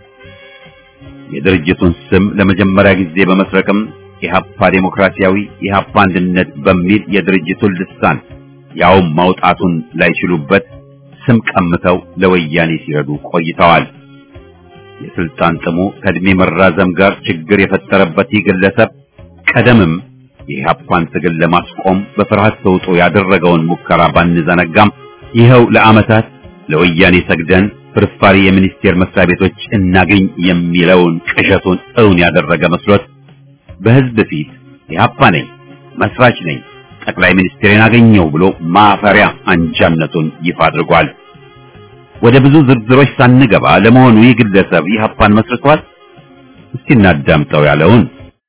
የድርጅቱን ስም ለመጀመሪያ ጊዜ በመስረቅም ኢህአፓ ዴሞክራሲያዊ ኢህአፓ አንድነት በሚል የድርጅቱን ልሳን ያውም ማውጣቱን ላይችሉበት ስም ቀምተው ለወያኔ ሲረዱ ቆይተዋል። የስልጣን ጥሙ ከእድሜ መራዘም ጋር ችግር የፈጠረበት ይህ ግለሰብ ቀደምም የኢህአፓን ትግል ለማስቆም በፍርሃት ተውጦ ያደረገውን ሙከራ ባንዘነጋም ይኸው ለዓመታት ለወያኔ ሰግደን ፍርፋሪ የሚኒስቴር መስሪያ ቤቶች እናገኝ የሚለውን ቅዠቱን እውን ያደረገ መስሎት በህዝብ ፊት ኢህአፓ ነኝ፣ መስራች ነኝ፣ ጠቅላይ ሚኒስትሬን አገኘው ብሎ ማፈሪያ አንጃነቱን ይፋ አድርጓል። ወደ ብዙ ዝርዝሮች ሳንገባ ለመሆኑ ይህ ግለሰብ ኢህአፓን መስርቷል? እስቲ እናዳምጠው ያለውን።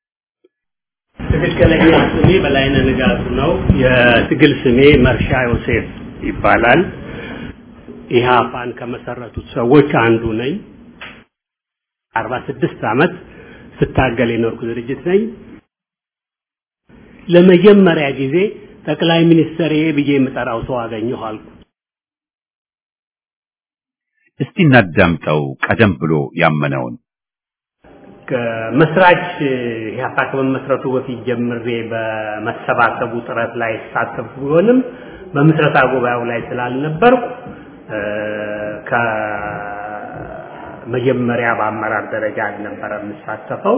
ትክክለኛ ስሜ በላይነህ ንጋቱ ነው። የትግል ስሜ መርሻ ዮሴፍ ይባላል። ኢህአፓን ከመሰረቱት ሰዎች አንዱ ነኝ። 46 ዓመት ስታገል የኖርኩ ድርጅት ነኝ። ለመጀመሪያ ጊዜ ጠቅላይ ሚኒስትር ብዬ የምጠራው ሰው አገኘሁ አልኩ። እስቲ እናዳምጠው ቀደም ብሎ ያመነውን። ከመስራች ኢህአፓ ከመመስረቱ በፊት ጀምሬ በመሰባሰቡ ጥረት ላይ ተሳተፍኩ ቢሆንም በምስረታ ጉባኤው ላይ ስላልነበርኩ መጀመሪያ በአመራር ደረጃ ነበር የምሳተፈው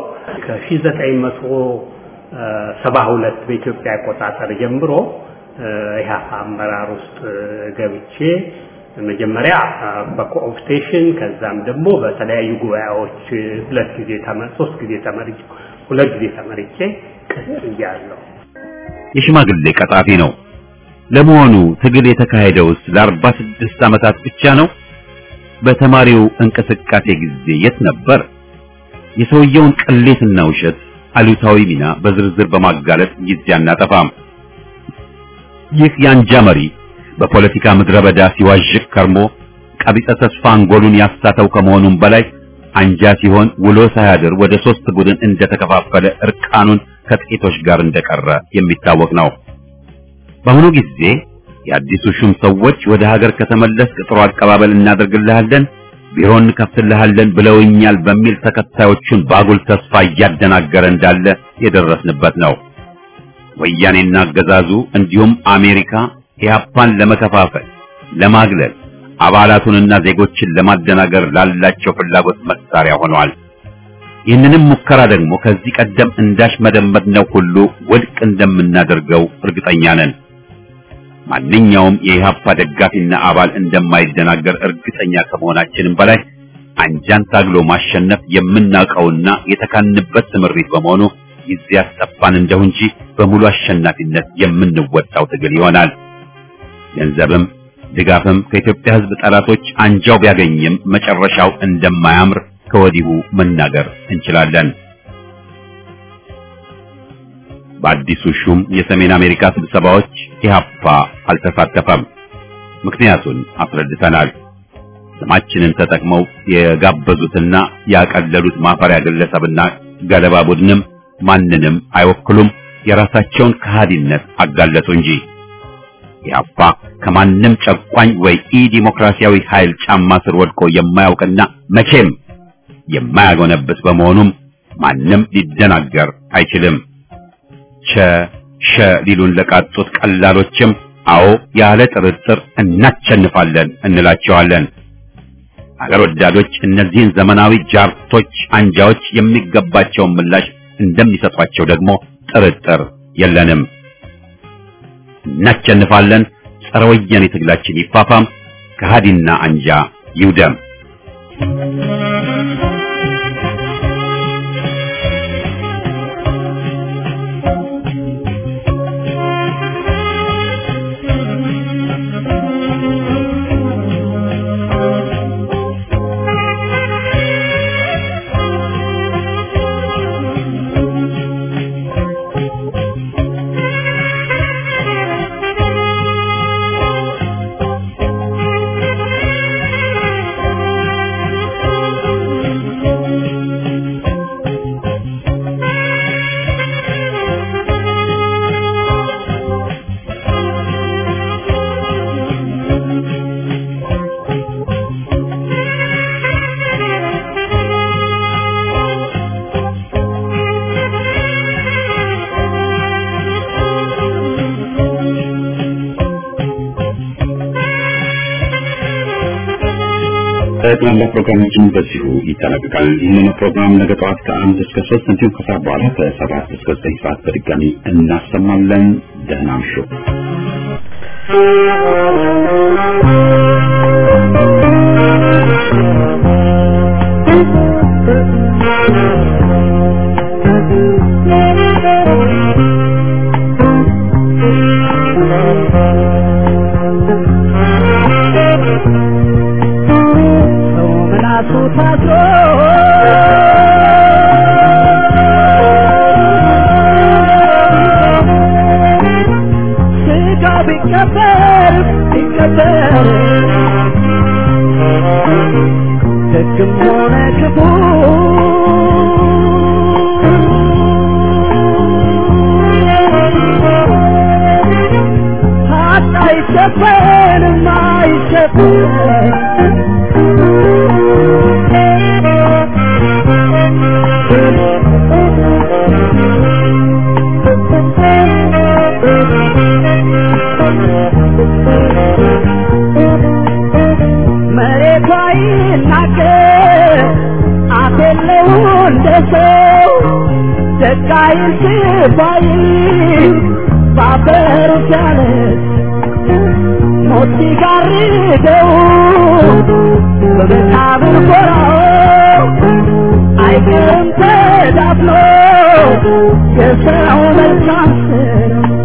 ከ1972 በኢትዮጵያ አቆጣጠር ጀምሮ ኢህአፓ አመራር ውስጥ ገብቼ መጀመሪያ በኮኦፕቴሽን ከዛም ደግሞ በተለያዩ ጉባኤዎች 3 ጊዜ ተመርጬ ቀጥያለሁ። የሽማግሌ ቀጣፊ ነው። ለመሆኑ ትግል የተካሄደውስ ለ46 ዓመታት ብቻ ነው? በተማሪው እንቅስቃሴ ጊዜ የት ነበር? የሰውየውን ቅሌትና ውሸት አሉታዊ ሚና በዝርዝር በማጋለጥ ጊዜ አናጠፋም። ይህ የአንጃ መሪ በፖለቲካ ምድረ በዳ ሲዋዥቅ ከርሞ ቀቢጸ ተስፋ አንጎሉን ያሳተው ከመሆኑም በላይ አንጃ ሲሆን ውሎ ሳያድር ወደ 3 ቡድን እንደተከፋፈለ እርቃኑን ከጥቂቶች ጋር እንደቀረ የሚታወቅ ነው። በአሁኑ ጊዜ የአዲሱ ሹም ሰዎች ወደ ሀገር ከተመለስ ጥሩ አቀባበል እናደርግልሃለን፣ ቢሮን እንከፍትልሃለን ብለውኛል በሚል ተከታዮቹን ባጉል ተስፋ እያደናገረ እንዳለ የደረስንበት ነው። ወያኔና አገዛዙ እንዲሁም አሜሪካ ኢህአፓን ለመከፋፈል፣ ለማግለል፣ አባላቱንና ዜጎችን ለማደናገር ላላቸው ፍላጎት መሳሪያ ሆነዋል። ይህንንም ሙከራ ደግሞ ከዚህ ቀደም እንዳሽመደመድነው ሁሉ ውድቅ እንደምናደርገው እርግጠኛ ነን። ማንኛውም የኢህአፓ ደጋፊና አባል እንደማይደናገር እርግጠኛ ከመሆናችንም በላይ አንጃን ታግሎ ማሸነፍ የምናውቀውና የተካንበት ትምሪት በመሆኑ ጊዜ ያስጠፋን እንደው እንጂ በሙሉ አሸናፊነት የምንወጣው ትግል ይሆናል። ገንዘብም ድጋፍም ከኢትዮጵያ ሕዝብ ጠላቶች አንጃው ቢያገኝም መጨረሻው እንደማያምር ከወዲሁ መናገር እንችላለን። በአዲሱ ሹም የሰሜን አሜሪካ ስብሰባዎች ኢህአፓ አልተሳተፈም። ምክንያቱን አስረድተናል። ስማችንን ተጠቅመው የጋበዙትና ያቀለሉት ማፈሪያ ግለሰብና ገለባ ቡድንም ማንንም አይወክሉም፣ የራሳቸውን ከሃዲነት አጋለጡ እንጂ። ኢህአፓ ከማንም ጨቋኝ ወይ ኢ-ዲሞክራሲያዊ ኃይል ጫማ ስር ወድቆ የማያውቅና መቼም የማያጎነብስ በመሆኑም ማንም ሊደናገር አይችልም። ሸ ሊሉን ለቃጡት ቀላሎችም አዎ ያለ ጥርጥር እናቸንፋለን እንላቸዋለን። አገር ወዳዶች እነዚህን ዘመናዊ ጃርቶች አንጃዎች የሚገባቸውን ምላሽ እንደሚሰጧቸው ደግሞ ጥርጥር የለንም። እናቸንፋለን። ጸረ ወያኔ ትግላችን ይፋፋም፣ ከሃዲና አንጃ ይውደም። ጠቅላላ ፕሮግራማችን በዚሁ ይጠናቀቃል። ይህንን ፕሮግራም ነገ ጠዋት ከ1 እስከ 3 እንዲሁም ከሰዓት በኋላ ከ7 እስከ 9 ሰዓት በድጋሚ እናሰማለን። ደህና እምሹ። መሬቷ የሚናገር አፍ የለው እንደ ሰው ደቃይ ሲባይ ባፈሩ ሲያለቅስ ሞት ሲጋርደው በመቃብር ጎራው አይቀርም ተዳፍኖ የሰው መልካም ስራ